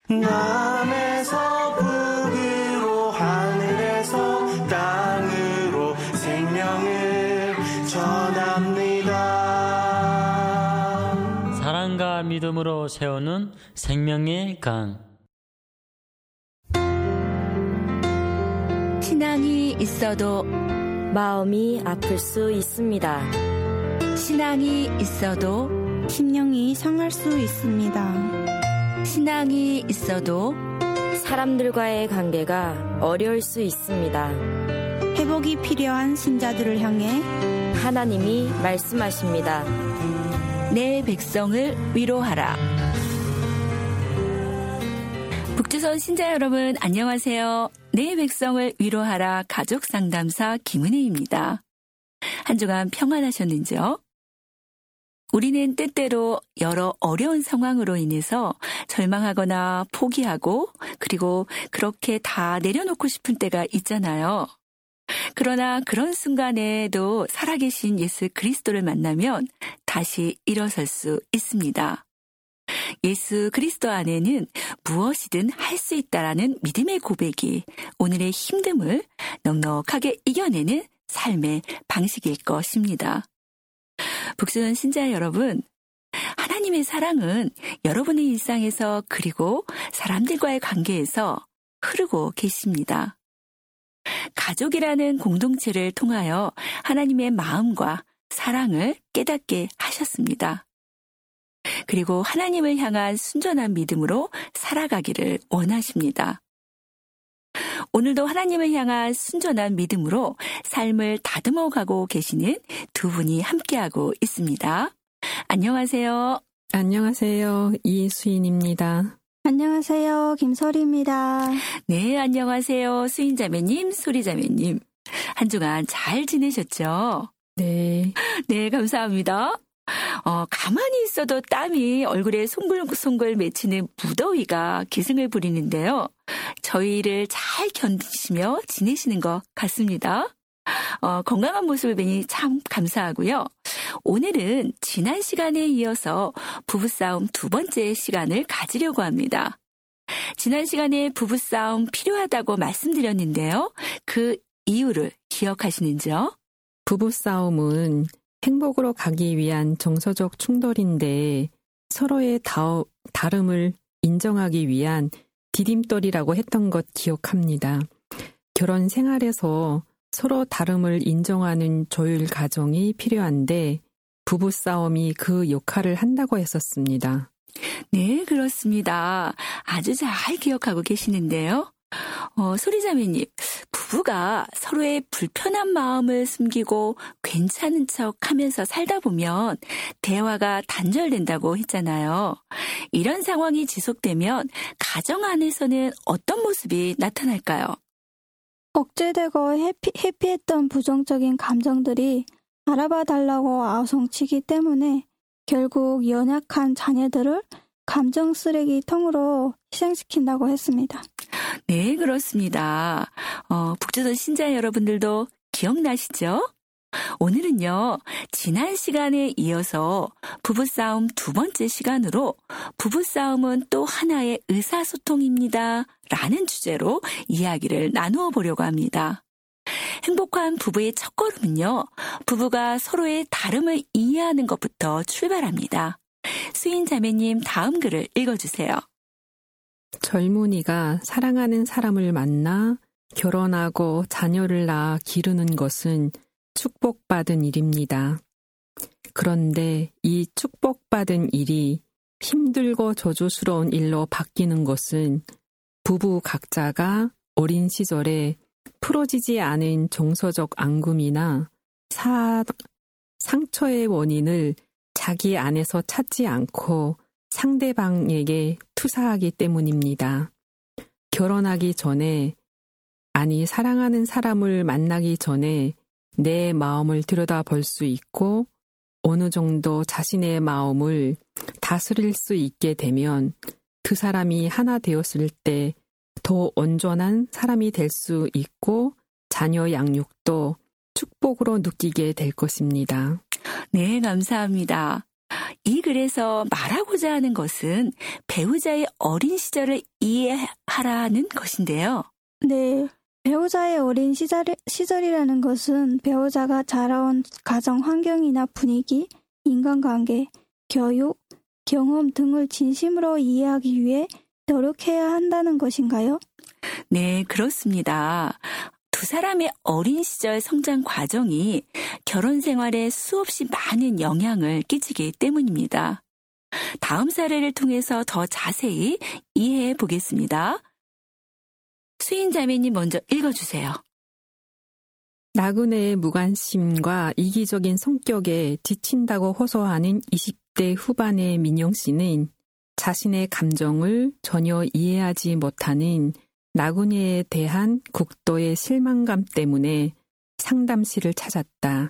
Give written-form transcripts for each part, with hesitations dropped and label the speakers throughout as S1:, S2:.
S1: 남에서 북으로 하늘에서 땅으로 생명을 전합니다.
S2: 사랑과 믿음으로 세우는 생명의 강.
S3: 신앙이 있어도 마음이 아플 수 있습니다. 신앙이 있어도
S4: 심령이 상할 수 있습니다.
S3: 신앙이 있어도 사람들과의 관계가 어려울 수 있습니다.
S4: 회복이 필요한 신자들을 향해
S3: 하나님이 말씀하십니다. 내 백성을 위로하라. 북조선 신자 여러분 안녕하세요. 내 백성을 위로하라 가족상담사 김은혜입니다. 한 주간 평안하셨는지요? 우리는 때때로 여러 어려운 상황으로 인해서 절망하거나 포기하고 그리고 그렇게 다 내려놓고 싶은 때가 있잖아요. 그러나 그런 순간에도 살아계신 예수 그리스도를 만나면 다시 일어설 수 있습니다. 예수 그리스도 안에는 무엇이든 할 수 있다라는 믿음의 고백이 오늘의 힘듦을 넉넉하게 이겨내는 삶의 방식일 것입니다. 북수원 신자 여러분, 하나님의 사랑은 여러분의 일상에서 그리고 사람들과의 관계에서 흐르고 계십니다. 가족이라는 공동체를 통하여 하나님의 마음과 사랑을 깨닫게 하셨습니다. 그리고 하나님을 향한 순전한 믿음으로 살아가기를 원하십니다. 오늘도 하나님을 향한 순전한 믿음으로 삶을 다듬어가고 계시는 두 분이 함께하고 있습니다. 안녕하세요.
S5: 안녕하세요. 이수인입니다.
S4: 안녕하세요. 김설희입니다.
S3: 네, 안녕하세요. 수인자매님, 소리자매님. 한 주간 잘 지내셨죠?
S5: 네.
S3: 네, 감사합니다. 가만히 있어도 땀이 얼굴에 송글송글 맺히는 무더위가 기승을 부리는데요. 저희를 잘 견디시며 지내시는 것 같습니다. 건강한 모습을 뵈니 참 감사하고요. 오늘은 지난 시간에 이어서 부부싸움 두 번째 시간을 가지려고 합니다. 지난 시간에 부부싸움 필요하다고 말씀드렸는데요. 그 이유를 기억하시는지요?
S5: 부부싸움은 행복으로 가기 위한 정서적 충돌인데 서로의 다름을 인정하기 위한 디딤돌이라고 했던 것 기억합니다. 결혼 생활에서 서로 다름을 인정하는 조율 과정이 필요한데 부부싸움이 그 역할을 한다고 했었습니다.
S3: 네, 그렇습니다. 아주 잘 기억하고 계시는데요. 소리자매님, 부부가 서로의 불편한 마음을 숨기고 괜찮은 척 하면서 살다 보면 대화가 단절된다고 했잖아요. 이런 상황이 지속되면 가정 안에서는 어떤 모습이 나타날까요?
S4: 억제되고 회피했던 부정적인 감정들이 알아봐 달라고 아우성치기 때문에 결국 연약한 자녀들을 감정 쓰레기통으로 희생시킨다고 했습니다.
S3: 네, 그렇습니다. 북조선 신자 여러분들도 기억나시죠? 오늘은요, 지난 시간에 이어서 부부싸움 두 번째 시간으로 부부싸움은 또 하나의 의사소통입니다. 라는 주제로 이야기를 나누어 보려고 합니다. 행복한 부부의 첫걸음은요, 부부가 서로의 다름을 이해하는 것부터 출발합니다. 수인 자매님 다음 글을 읽어주세요.
S5: 젊은이가 사랑하는 사람을 만나 결혼하고 자녀를 낳아 기르는 것은 축복받은 일입니다. 그런데 이 축복받은 일이 힘들고 저주스러운 일로 바뀌는 것은 부부 각자가 어린 시절에 풀어지지 않은 정서적 앙금이나 상처의 원인을 자기 안에서 찾지 않고 상대방에게 투사하기 때문입니다. 결혼하기 전에, 아니 사랑하는 사람을 만나기 전에 내 마음을 들여다볼 수 있고 어느 정도 자신의 마음을 다스릴 수 있게 되면 그 사람이 하나 되었을 때 더 온전한 사람이 될 수 있고 자녀 양육도 축복으로 느끼게 될 것입니다.
S3: 네, 감사합니다. 이 글에서 말하고자 하는 것은 배우자의 어린 시절을 이해하라는 것인데요.
S4: 네, 배우자의 어린 시절이라는 것은 배우자가 자라온 가정 환경이나 분위기, 인간관계, 교육, 경험 등을 진심으로 이해하기 위해 노력해야 한다는 것인가요?
S3: 네, 그렇습니다. 두 사람의 어린 시절 성장 과정이 결혼 생활에 수없이 많은 영향을 끼치기 때문입니다. 다음 사례를 통해서 더 자세히 이해해 보겠습니다. 수인 자매님 먼저 읽어주세요.
S5: 나그네의 무관심과 이기적인 성격에 지친다고 호소하는 20대 후반의 민영 씨는 자신의 감정을 전혀 이해하지 못하는 나그네에 대한 극도의 실망감 때문에 상담실을 찾았다.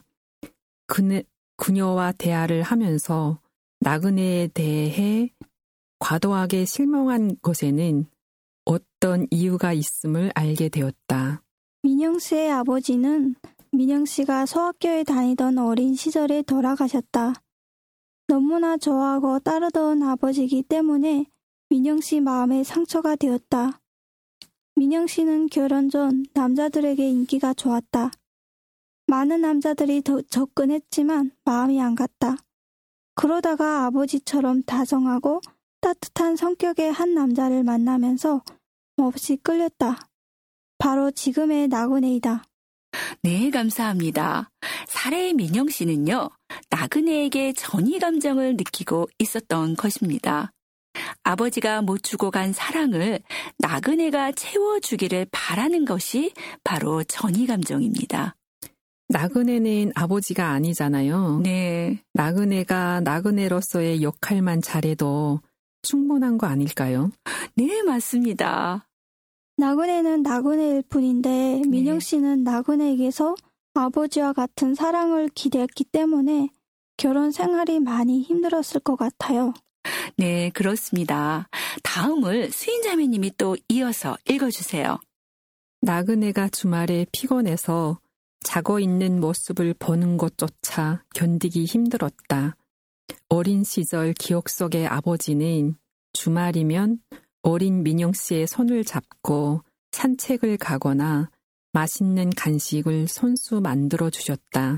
S5: 그녀와 대화를 하면서 나그네에 대해 과도하게 실망한 것에는 어떤 이유가 있음을 알게 되었다.
S4: 민영 씨의 아버지는 민영 씨가 소학교에 다니던 어린 시절에 돌아가셨다. 너무나 좋아하고 따르던 아버지이기 때문에 민영 씨 마음에 상처가 되었다. 민영 씨는 결혼 전 남자들에게 인기가 좋았다. 많은 남자들이 접근했지만 마음이 안 갔다. 그러다가 아버지처럼 다정하고 따뜻한 성격의 한 남자를 만나면서 몹시 끌렸다. 바로 지금의 나그네이다.
S3: 네, 감사합니다. 사례의 민영 씨는요, 나그네에게 전이 감정을 느끼고 있었던 것입니다. 아버지가 못 주고 간 사랑을 나그네가 채워주기를 바라는 것이 바로 전이 감정입니다.
S5: 나그네는 아버지가 아니잖아요.
S3: 네.
S5: 나그네가 나그네로서의 역할만 잘해도 충분한 거 아닐까요?
S3: 네, 맞습니다.
S4: 나그네는 나그네일 뿐인데 민영 씨는 나그네에게서 아버지와 같은 사랑을 기대했기 때문에 결혼 생활이 많이 힘들었을 것 같아요.
S3: 네, 그렇습니다. 다음을 수인자매님이 또 이어서 읽어주세요.
S5: 나그네가 주말에 피곤해서 자고 있는 모습을 보는 것조차 견디기 힘들었다. 어린 시절 기억 속의 아버지는 주말이면 어린 민영 씨의 손을 잡고 산책을 가거나 맛있는 간식을 손수 만들어 주셨다.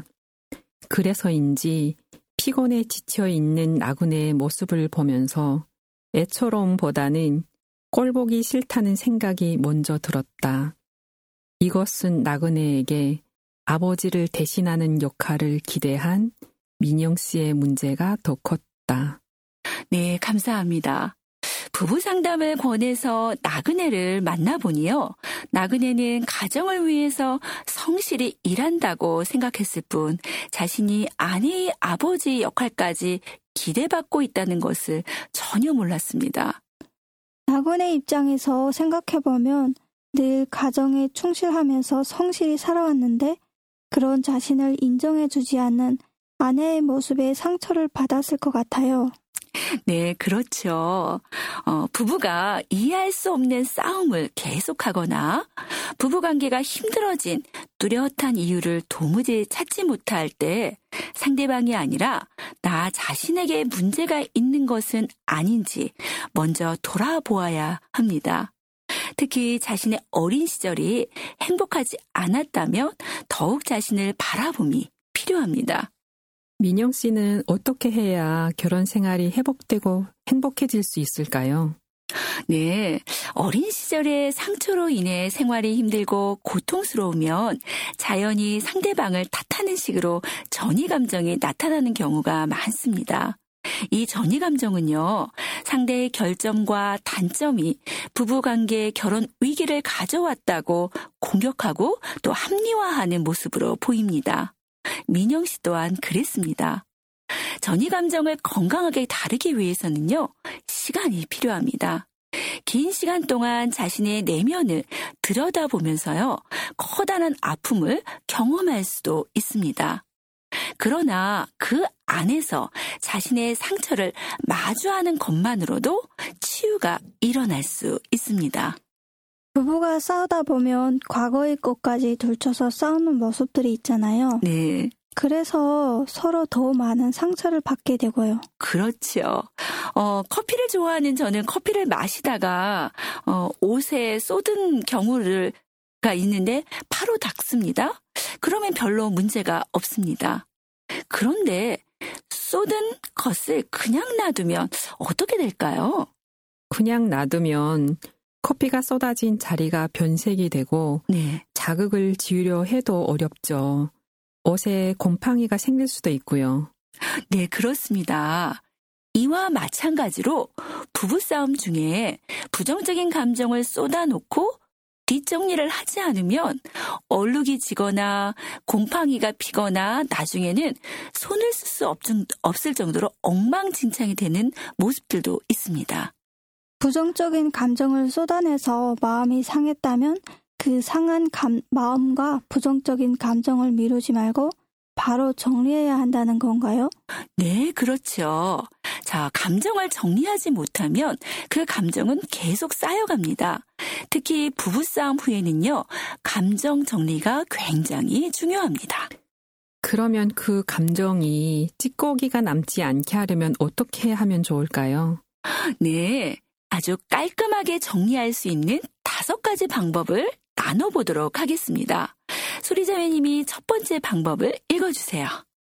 S5: 그래서인지 피곤에 지쳐 있는 나그네의 모습을 보면서 애처로움보다는 꼴보기 싫다는 생각이 먼저 들었다. 이것은 나그네에게 아버지를 대신하는 역할을 기대한 민영 씨의 문제가 더 컸다.
S3: 네, 감사합니다. 부부 상담을 권해서 나그네를 만나보니요. 나그네는 가정을 위해서 성실히 일한다고 생각했을 뿐 자신이 아내의 아버지 역할까지 기대받고 있다는 것을 전혀 몰랐습니다.
S4: 나그네 입장에서 생각해보면 늘 가정에 충실하면서 성실히 살아왔는데 그런 자신을 인정해주지 않는 아내의 모습에 상처를 받았을 것 같아요.
S3: 네, 그렇죠. 부부가 이해할 수 없는 싸움을 계속하거나 부부관계가 힘들어진 뚜렷한 이유를 도무지 찾지 못할 때 상대방이 아니라 나 자신에게 문제가 있는 것은 아닌지 먼저 돌아보아야 합니다. 특히 자신의 어린 시절이 행복하지 않았다면 더욱 자신을 바라봄이 필요합니다.
S5: 민영 씨는 어떻게 해야 결혼 생활이 회복되고 행복해질 수 있을까요?
S3: 네, 어린 시절의 상처로 인해 생활이 힘들고 고통스러우면 자연히 상대방을 탓하는 식으로 전이 감정이 나타나는 경우가 많습니다. 이 전이 감정은요, 상대의 결점과 단점이 부부관계의 결혼 위기를 가져왔다고 공격하고 또 합리화하는 모습으로 보입니다. 민영 씨 또한 그랬습니다. 전이 감정을 건강하게 다루기 위해서는요, 시간이 필요합니다. 긴 시간 동안 자신의 내면을 들여다보면서요, 커다란 아픔을 경험할 수도 있습니다. 그러나 그 안에서 자신의 상처를 마주하는 것만으로도 치유가 일어날 수 있습니다.
S4: 부부가 싸우다 보면 과거의 것까지 들춰서 싸우는 모습들이 있잖아요.
S3: 네.
S4: 그래서 서로 더 많은 상처를 받게 되고요.
S3: 그렇죠. 커피를 좋아하는 저는 커피를 마시다가 옷에 쏟은 경우가 있는데 바로 닦습니다. 그러면 별로 문제가 없습니다. 그런데 쏟은 것을 그냥 놔두면 어떻게 될까요?
S5: 그냥 놔두면 커피가 쏟아진 자리가 변색이 되고
S3: 네.
S5: 자극을 지우려 해도 어렵죠. 옷에 곰팡이가 생길 수도 있고요.
S3: 네, 그렇습니다. 이와 마찬가지로 부부싸움 중에 부정적인 감정을 쏟아놓고 뒷정리를 하지 않으면 얼룩이 지거나 곰팡이가 피거나 나중에는 손을 쓸 수 없을 정도로 엉망진창이 되는 모습들도 있습니다.
S4: 부정적인 감정을 쏟아내서 마음이 상했다면 그 상한 마음과 부정적인 감정을 미루지 말고 바로 정리해야 한다는 건가요?
S3: 네, 그렇죠. 자, 감정을 정리하지 못하면 그 감정은 계속 쌓여갑니다. 특히 부부싸움 후에는요, 감정 정리가 굉장히 중요합니다.
S5: 그러면 그 감정이 찌꺼기가 남지 않게 하려면 어떻게 하면 좋을까요?
S3: 네, 아주 깔끔하게 정리할 수 있는 5가지 방법을 나눠보도록 하겠습니다. 소리자매님이 첫 번째 방법을 읽어주세요.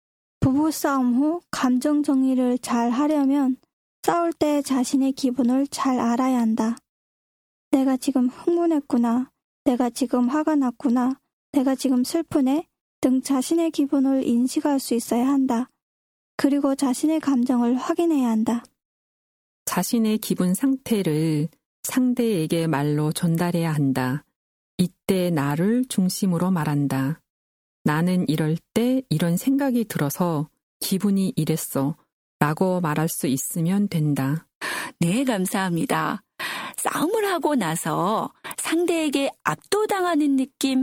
S4: 부부싸움 후 감정 정리를 잘 하려면 싸울 때 자신의 기분을 잘 알아야 한다. 내가 지금 흥분했구나. 내가 지금 화가 났구나. 내가 지금 슬프네. 등 자신의 기분을 인식할 수 있어야 한다. 그리고 자신의 감정을 확인해야 한다.
S5: 자신의 기분 상태를 상대에게 말로 전달해야 한다. 이때 나를 중심으로 말한다. 나는 이럴 때 이런 생각이 들어서 기분이 이랬어 라고 말할 수 있으면 된다.
S3: 네, 감사합니다. 싸움을 하고 나서 상대에게 압도당하는 느낌,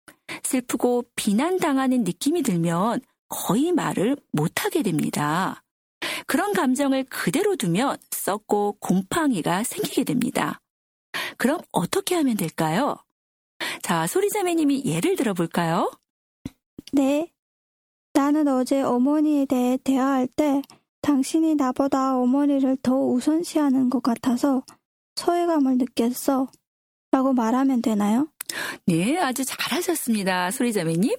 S3: 슬프고 비난당하는 느낌이 들면 거의 말을 못하게 됩니다. 그런 감정을 그대로 두면 썩고 곰팡이가 생기게 됩니다. 그럼 어떻게 하면 될까요? 자, 소리자매님이 예를 들어볼까요?
S4: 네. 나는 어제 어머니에 대해 대화할 때 당신이 나보다 어머니를 더 우선시하는 것 같아서 소외감을 느꼈어. 라고 말하면 되나요?
S3: 네, 아주 잘하셨습니다, 소리자매님.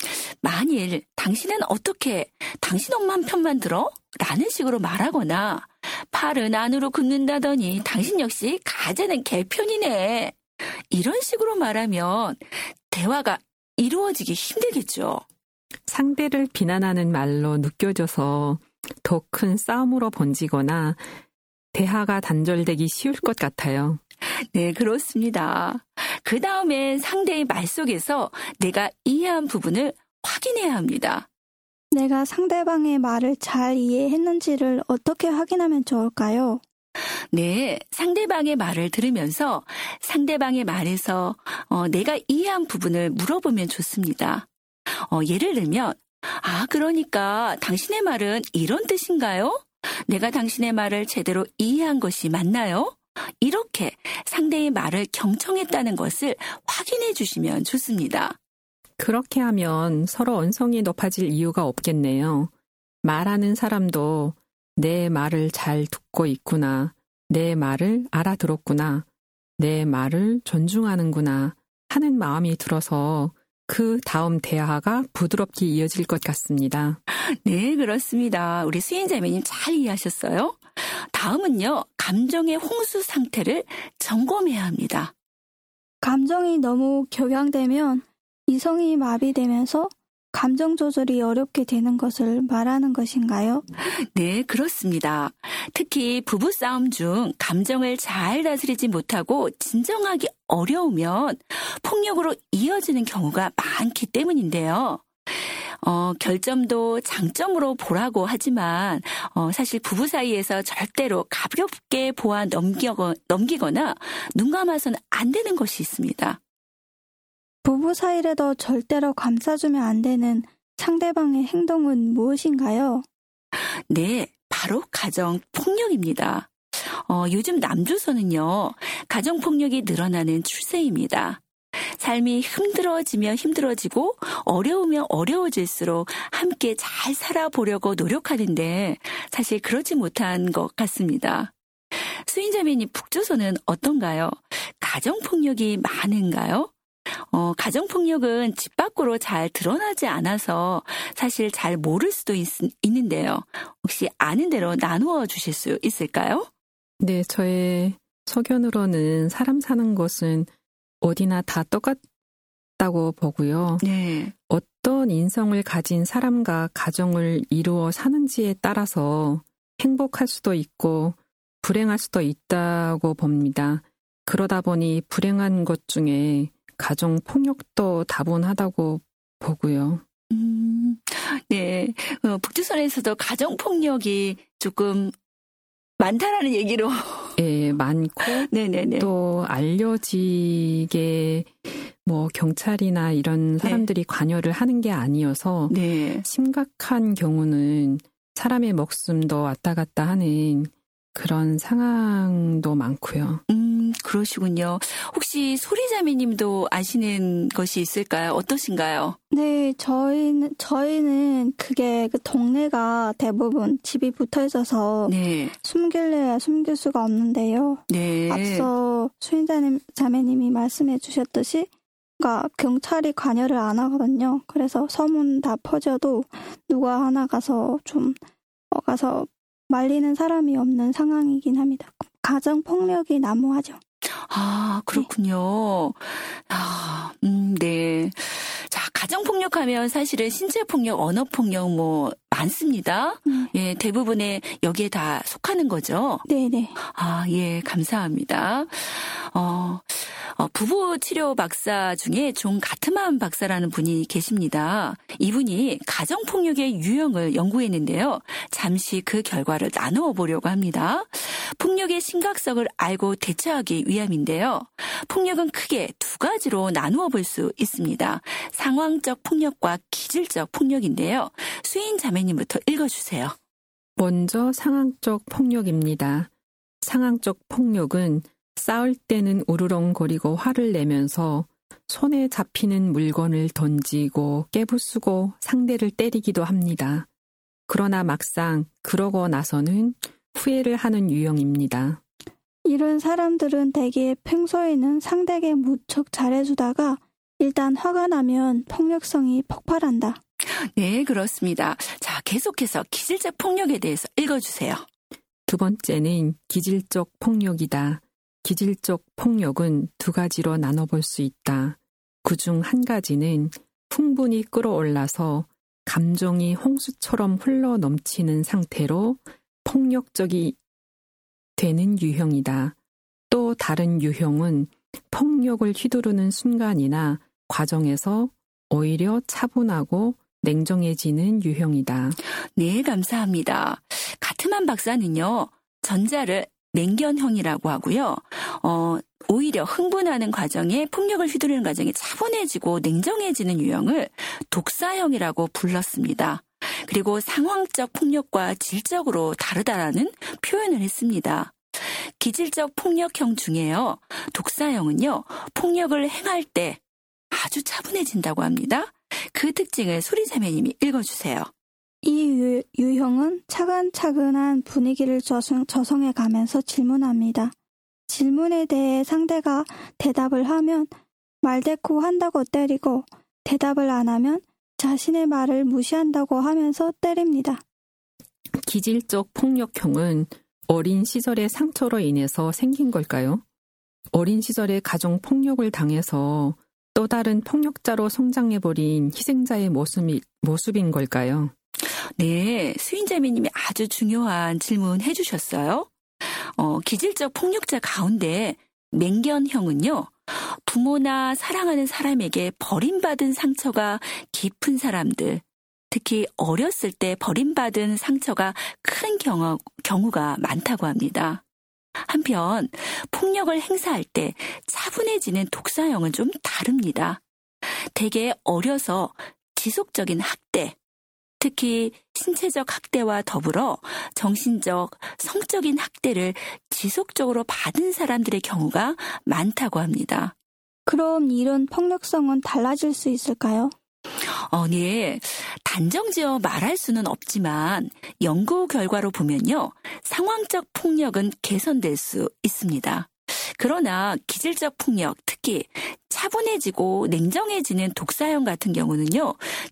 S3: 만일 당신은 어떻게 당신 엄마 편만 들어? 라는 식으로 말하거나 팔은 안으로 굽는다더니 당신 역시 가재는 개편이네. 이런 식으로 말하면 대화가 이루어지기 힘들겠죠.
S5: 상대를 비난하는 말로 느껴져서 더 큰 싸움으로 번지거나 대화가 단절되기 쉬울 것 같아요.
S3: 네, 그렇습니다. 그 다음엔 상대의 말 속에서 내가 이해한 부분을 확인해야 합니다.
S4: 내가 상대방의 말을 잘 이해했는지를 어떻게 확인하면 좋을까요?
S3: 네, 상대방의 말을 들으면서 상대방의 말에서 내가 이해한 부분을 물어보면 좋습니다. 예를 들면, 그러니까 당신의 말은 이런 뜻인가요? 내가 당신의 말을 제대로 이해한 것이 맞나요? 이렇게 상대의 말을 경청했다는 것을 확인해 주시면 좋습니다.
S5: 그렇게 하면 서로 언성이 높아질 이유가 없겠네요. 말하는 사람도 내 말을 잘 듣고 있구나, 내 말을 알아들었구나, 내 말을 존중하는구나 하는 마음이 들어서 그 다음 대화가 부드럽게 이어질 것 같습니다.
S3: 네, 그렇습니다. 우리 수인자매님 잘 이해하셨어요? 다음은요, 감정의 홍수 상태를 점검해야 합니다.
S4: 감정이 너무 격양되면 이성이 마비되면서 감정 조절이 어렵게 되는 것을 말하는 것인가요?
S3: 네, 그렇습니다. 특히 부부싸움 중 감정을 잘 다스리지 못하고 진정하기 어려우면 폭력으로 이어지는 경우가 많기 때문인데요. 결점도 장점으로 보라고 하지만 사실 부부 사이에서 절대로 가볍게 보아 넘기거나 눈 감아서는 안 되는 것이 있습니다.
S4: 부부 사이라도 절대로 감싸주면 안 되는 상대방의 행동은 무엇인가요?
S3: 네, 바로 가정폭력입니다. 요즘 남조선은요, 가정폭력이 늘어나는 추세입니다. 삶이 힘들어지면 힘들어지고 어려우면 어려워질수록 함께 잘 살아보려고 노력하는데 사실 그렇지 못한 것 같습니다. 수인자매님 북조선은 어떤가요? 가정폭력이 많은가요? 가정폭력은 집 밖으로 잘 드러나지 않아서 사실 잘 모를 수도 있는데요. 혹시 아는 대로 나누어 주실 수 있을까요?
S5: 네, 저의 소견으로는 사람 사는 것은 어디나 다 똑같다고 보고요.
S3: 네.
S5: 어떤 인성을 가진 사람과 가정을 이루어 사는지에 따라서 행복할 수도 있고 불행할 수도 있다고 봅니다. 그러다 보니 불행한 것 중에 가정 폭력도 다분하다고 보고요.
S3: 네. 북조선에서도 가정 폭력이 조금 많다라는 얘기로.
S5: 예, 많고
S3: 네네네.
S5: 또 알려지게 뭐 경찰이나 이런 사람들이 관여를 하는 게 아니어서
S3: 네.
S5: 심각한 경우는 사람의 목숨도 왔다 갔다 하는 그런 상황도 많고요.
S3: 그러시군요. 혹시 소리자매님도 아시는 것이 있을까요? 어떠신가요?
S4: 네, 저희는 그게 그 동네가 대부분 집이 붙어 있어서
S3: 네.
S4: 숨길래야 숨길 수가 없는데요.
S3: 네.
S4: 앞서 자매님이 말씀해 주셨듯이 그러니까 경찰이 관여를 안 하거든요. 그래서 소문 다 퍼져도 누가 하나 가서 가서 말리는 사람이 없는 상황이긴 합니다. 가정폭력이 난무하죠.
S3: 아, 그렇군요. 네. 자, 가정폭력하면 사실은 신체폭력, 언어폭력 많습니다. 예, 대부분의 여기에 다 속하는 거죠.
S4: 네네.
S3: 아, 예, 감사합니다. 부부치료 박사 중에 존 가트만 박사라는 분이 계십니다. 이분이 가정폭력의 유형을 연구했는데요. 잠시 그 결과를 나누어 보려고 합니다. 폭력의 심각성을 알고 대처하기 위함인데요. 폭력은 크게 두 가지로 나누어 볼 수 있습니다. 상황적 폭력과 기질적 폭력인데요. 수인 자매님부터 읽어주세요.
S5: 먼저 상황적 폭력입니다. 상황적 폭력은 싸울 때는 우르렁거리고 화를 내면서 손에 잡히는 물건을 던지고 깨부수고 상대를 때리기도 합니다. 그러나 막상 그러고 나서는 후회를 하는 유형입니다.
S4: 이런 사람들은 대개 평소에는 상대에게 무척 잘해주다가 일단 화가 나면 폭력성이 폭발한다.
S3: 네, 그렇습니다. 자, 계속해서 기질적 폭력에 대해서 읽어주세요.
S5: 두 번째는 기질적 폭력이다. 기질적 폭력은 두 가지로 나눠볼 수 있다. 그중 한 가지는 충분히 끌어올라서 감정이 홍수처럼 흘러 넘치는 상태로 폭력적이 되는 유형이다. 또 다른 유형은 폭력을 휘두르는 순간이나 과정에서 오히려 차분하고 냉정해지는 유형이다.
S3: 네, 감사합니다. 가트만 박사는요, 전자를 맹견형이라고 하고요. 오히려 흥분하는 과정에 폭력을 휘두르는 과정에 차분해지고 냉정해지는 유형을 독사형이라고 불렀습니다. 그리고 상황적 폭력과 질적으로 다르다라는 표현을 했습니다. 기질적 폭력형 중에요. 독사형은요. 폭력을 행할 때 아주 차분해진다고 합니다. 그 특징을 소리자매님이 읽어주세요.
S4: 이 유형은 차근차근한 분위기를 조성해 가면서 질문합니다. 질문에 대해 상대가 대답을 하면 말대꾸 한다고 때리고 대답을 안 하면 자신의 말을 무시한다고 하면서 때립니다.
S5: 기질적 폭력형은 어린 시절의 상처로 인해서 생긴 걸까요? 어린 시절에 가정 폭력을 당해서 또 다른 폭력자로 성장해버린 희생자의 모습인 걸까요?
S3: 네, 수인자매님이 아주 중요한 질문 해주셨어요. 기질적 폭력자 가운데 맹견형은요, 부모나 사랑하는 사람에게 버림받은 상처가 깊은 사람들, 특히 어렸을 때 버림받은 상처가 큰 경우가 많다고 합니다. 한편 폭력을 행사할 때 차분해지는 독사형은 좀 다릅니다. 대개 어려서 지속적인 학대, 특히 신체적 학대와 더불어 정신적, 성적인 학대를 지속적으로 받은 사람들의 경우가 많다고 합니다.
S4: 그럼 이런 폭력성은 달라질 수 있을까요?
S3: 네. 단정지어 말할 수는 없지만 연구 결과로 보면요. 상황적 폭력은 개선될 수 있습니다. 그러나 기질적 폭력, 특히 차분해지고 냉정해지는 독사형 같은 경우는요.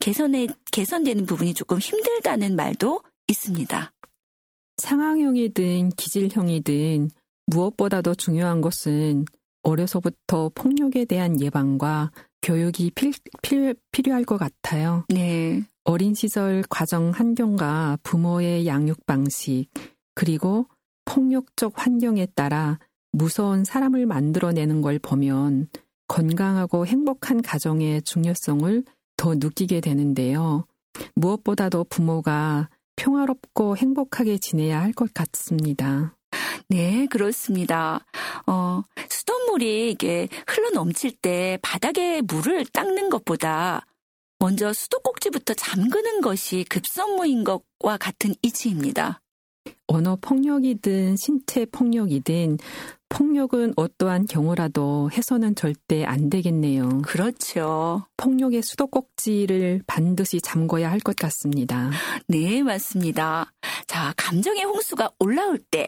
S3: 개선되는 부분이 조금 힘들다는 말도 있습니다.
S5: 상황형이든 기질형이든 무엇보다도 중요한 것은 어려서부터 폭력에 대한 예방과 교육이 필요할 것 같아요.
S3: 네.
S5: 어린 시절 가정 환경과 부모의 양육 방식, 그리고 폭력적 환경에 따라 무서운 사람을 만들어내는 걸 보면 건강하고 행복한 가정의 중요성을 더 느끼게 되는데요. 무엇보다도 부모가 평화롭고 행복하게 지내야 할 것 같습니다.
S3: 네, 그렇습니다. 수돗물이 이게 흘러 넘칠 때 바닥에 물을 닦는 것보다 먼저 수도꼭지부터 잠그는 것이 급선무인 것과 같은 이치입니다.
S5: 언어 폭력이든 신체 폭력이든 폭력은 어떠한 경우라도 해서는 절대 안 되겠네요.
S3: 그렇죠.
S5: 폭력의 수도꼭지를 반드시 잠궈야 할 것 같습니다.
S3: 네, 맞습니다. 자, 감정의 홍수가 올라올 때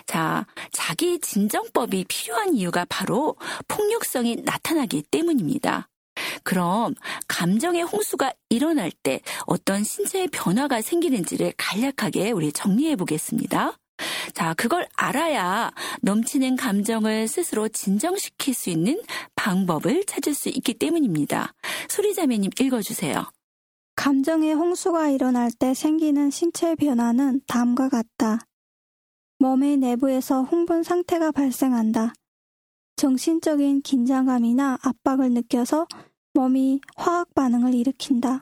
S3: 자기 진정법이 필요한 이유가 바로 폭력성이 나타나기 때문입니다. 그럼 감정의 홍수가 일어날 때 어떤 신체의 변화가 생기는지를 간략하게 우리 정리해 보겠습니다. 자, 그걸 알아야 넘치는 감정을 스스로 진정시킬 수 있는 방법을 찾을 수 있기 때문입니다. 소리자매님 읽어주세요.
S4: 감정의 홍수가 일어날 때 생기는 신체 변화는 다음과 같다. 몸의 내부에서 흥분 상태가 발생한다. 정신적인 긴장감이나 압박을 느껴서 몸이 화학 반응을 일으킨다.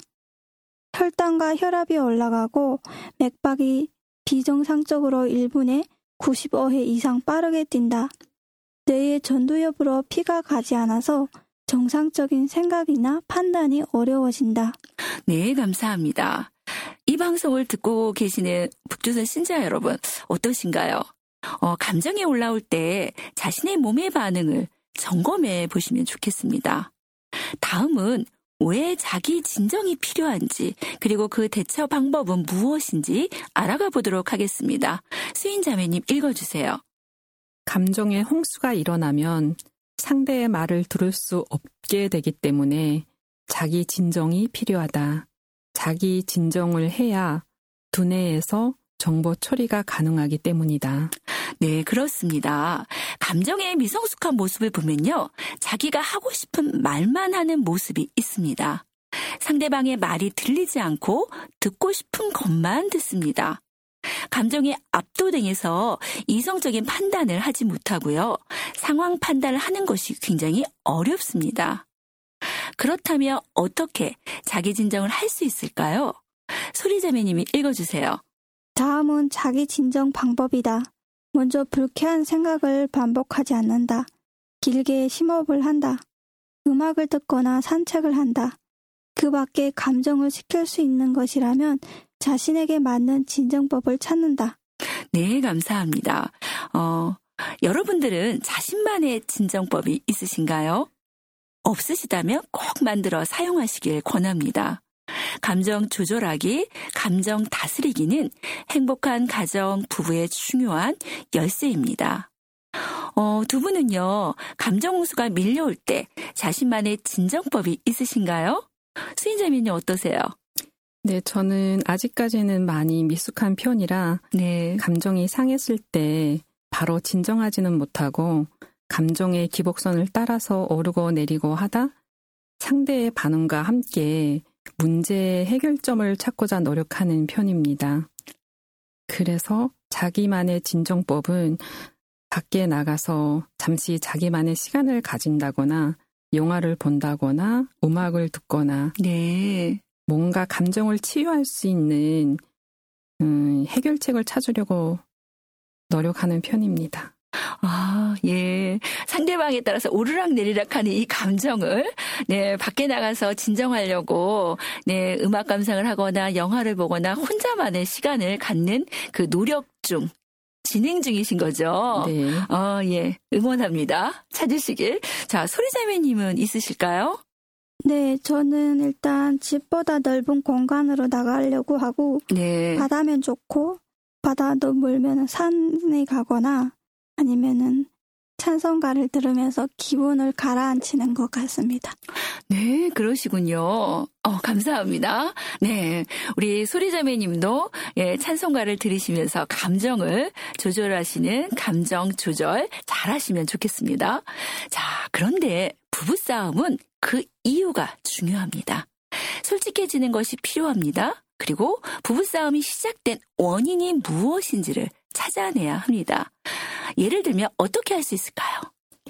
S4: 혈당과 혈압이 올라가고 맥박이 비정상적으로 1분에 95회 이상 빠르게 뛴다. 뇌의 전두엽으로 피가 가지 않아서 정상적인 생각이나 판단이 어려워진다.
S3: 네, 감사합니다. 이 방송을 듣고 계시는 북조선 신자 여러분, 어떠신가요? 감정이 올라올 때 자신의 몸의 반응을 점검해 보시면 좋겠습니다. 다음은 왜 자기 진정이 필요한지, 그리고 그 대처 방법은 무엇인지 알아가 보도록 하겠습니다. 수인자매님 읽어주세요.
S5: 감정의 홍수가 일어나면 상대의 말을 들을 수 없게 되기 때문에 자기 진정이 필요하다. 자기 진정을 해야 두뇌에서 정보 처리가 가능하기 때문이다.
S3: 네, 그렇습니다. 감정의 미성숙한 모습을 보면요. 자기가 하고 싶은 말만 하는 모습이 있습니다. 상대방의 말이 들리지 않고 듣고 싶은 것만 듣습니다. 감정에 압도당해서 이성적인 판단을 하지 못하고요. 상황 판단을 하는 것이 굉장히 어렵습니다. 그렇다면 어떻게 자기 진정을 할 수 있을까요? 소리자매님이 읽어주세요.
S4: 다음은 자기 진정 방법이다. 먼저 불쾌한 생각을 반복하지 않는다. 길게 심호흡을 한다. 음악을 듣거나 산책을 한다. 그 밖에 감정을 식힐 수 있는 것이라면 자신에게 맞는 진정법을 찾는다.
S3: 네, 감사합니다. 여러분들은 자신만의 진정법이 있으신가요? 없으시다면 꼭 만들어 사용하시길 권합니다. 감정 조절하기, 감정 다스리기는 행복한 가정, 부부의 중요한 열쇠입니다. 두 분은요, 감정 홍수가 밀려올 때 자신만의 진정법이 있으신가요? 수인자매님 어떠세요?
S5: 네, 저는 아직까지는 많이 미숙한 편이라
S3: 네.
S5: 감정이 상했을 때 바로 진정하지는 못하고 감정의 기복선을 따라서 오르고 내리고 하다 상대의 반응과 함께 문제의 해결점을 찾고자 노력하는 편입니다. 그래서 자기만의 진정법은 밖에 나가서 잠시 자기만의 시간을 가진다거나 영화를 본다거나 음악을 듣거나
S3: 네.
S5: 뭔가 감정을 치유할 수 있는 해결책을 찾으려고 노력하는 편입니다.
S3: 예. 상대방에 따라서 오르락내리락 하는 이 감정을, 네, 밖에 나가서 진정하려고, 네, 음악 감상을 하거나 영화를 보거나 혼자만의 시간을 갖는 그 노력 중 진행 중이신 거죠?
S5: 네.
S3: 예. 응원합니다. 찾으시길. 자, 소리자매님은 있으실까요?
S4: 네, 저는 일단 집보다 넓은 공간으로 나가려고 하고
S3: 네.
S4: 바다면 좋고 바다도 멀면 산에 가거나 아니면은 찬송가를 들으면서 기분을 가라앉히는 것 같습니다.
S3: 네, 그러시군요. 감사합니다. 네, 우리 소리자매님도 찬송가를 들으시면서 감정을 조절하시는 감정 조절 잘하시면 좋겠습니다. 자, 그런데 부부싸움은 그 이유가 중요합니다. 솔직해지는 것이 필요합니다. 그리고 부부싸움이 시작된 원인이 무엇인지를 찾아내야 합니다. 예를 들면 어떻게 할 수 있을까요?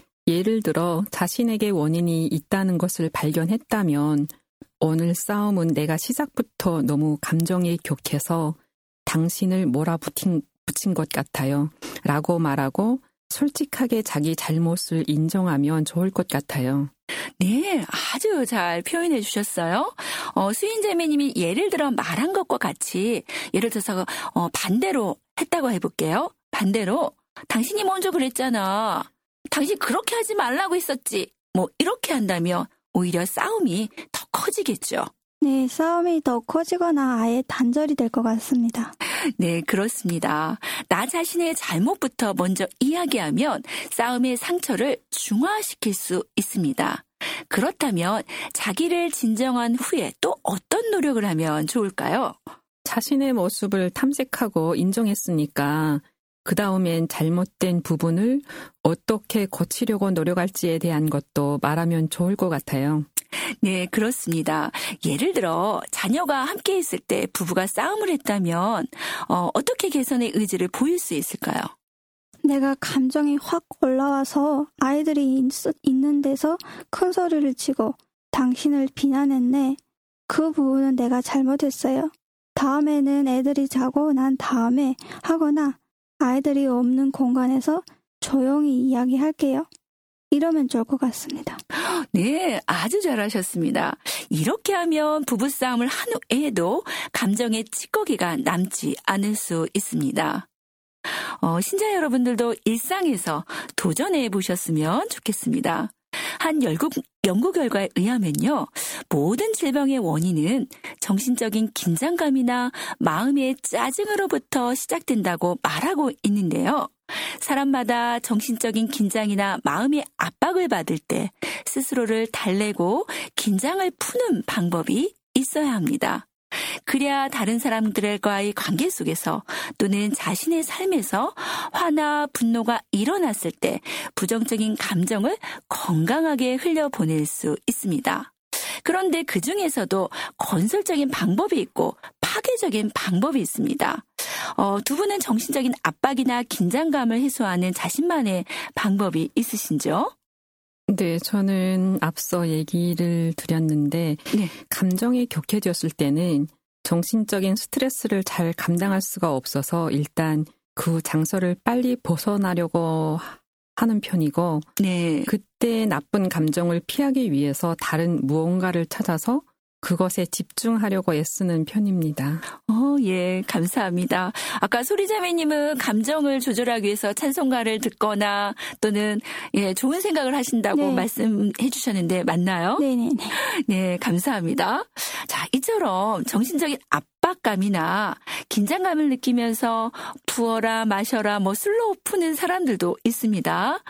S5: 예를 들어 자신에게 원인이 있다는 것을 발견했다면 오늘 싸움은 내가 시작부터 너무 감정이 격해서 당신을 몰아붙인 것 같아요. 라고 말하고 솔직하게 자기 잘못을 인정하면 좋을 것 같아요.
S3: 네, 아주 잘 표현해 주셨어요. 수인자매님이 예를 들어 말한 것과 같이 예를 들어서 반대로 했다고 해볼게요. 반대로 당신이 먼저 그랬잖아. 당신 그렇게 하지 말라고 했었지. 뭐 이렇게 한다면 오히려 싸움이 더 커지겠죠.
S4: 네, 싸움이 더 커지거나 아예 단절이 될 것 같습니다.
S3: 네, 그렇습니다. 나 자신의 잘못부터 먼저 이야기하면 싸움의 상처를 중화시킬 수 있습니다. 그렇다면 자기를 진정한 후에 또 어떤 노력을 하면 좋을까요?
S5: 자신의 모습을 탐색하고 인정했으니까 그 다음엔 잘못된 부분을 어떻게 고치려고 노력할지에 대한 것도 말하면 좋을 것 같아요.
S3: 네, 그렇습니다. 예를 들어 자녀가 함께 있을 때 부부가 싸움을 했다면 어떻게 개선의 의지를 보일 수 있을까요?
S4: 내가 감정이 확 올라와서 아이들이 있는 데서 큰 소리를 치고 당신을 비난했네. 그 부분은 내가 잘못했어요. 다음에는 애들이 자고 난 다음에 하거나 아이들이 없는 공간에서 조용히 이야기할게요. 이러면 좋을 것 같습니다.
S3: 네, 아주 잘하셨습니다. 이렇게 하면 부부싸움을 한 후에도 감정의 찌꺼기가 남지 않을 수 있습니다. 신자 여러분들도 일상에서 도전해 보셨으면 좋겠습니다. 한 연구 결과에 의하면요, 모든 질병의 원인은 정신적인 긴장감이나 마음의 짜증으로부터 시작된다고 말하고 있는데요. 사람마다 정신적인 긴장이나 마음의 압박을 받을 때 스스로를 달래고 긴장을 푸는 방법이 있어야 합니다. 그래야 다른 사람들과의 관계 속에서 또는 자신의 삶에서 화나 분노가 일어났을 때 부정적인 감정을 건강하게 흘려보낼 수 있습니다. 그런데 그 중에서도 건설적인 방법이 있고 파괴적인 방법이 있습니다. 두 분은 정신적인 압박이나 긴장감을 해소하는 자신만의 방법이 있으신지요?
S5: 네, 저는 앞서 얘기를 드렸는데
S3: 네.
S5: 감정이 격해졌을 때는 정신적인 스트레스를 잘 감당할 수가 없어서 일단 그 장소를 빨리 벗어나려고 하는 편이고
S3: 네.
S5: 그때 나쁜 감정을 피하기 위해서 다른 무언가를 찾아서 그것에 집중하려고 애쓰는 편입니다.
S3: 예, 감사합니다. 아까 소리자매님은 감정을 조절하기 위해서 찬송가를 듣거나 또는 좋은 생각을 하신다고
S4: 네.
S3: 말씀해 주셨는데 맞나요?
S4: 네네네.
S3: 네, 감사합니다. 자, 이처럼 정신적인 압박감이나 긴장감을 느끼면서 부어라 마셔라 술로 푸는 사람들도 있습니다.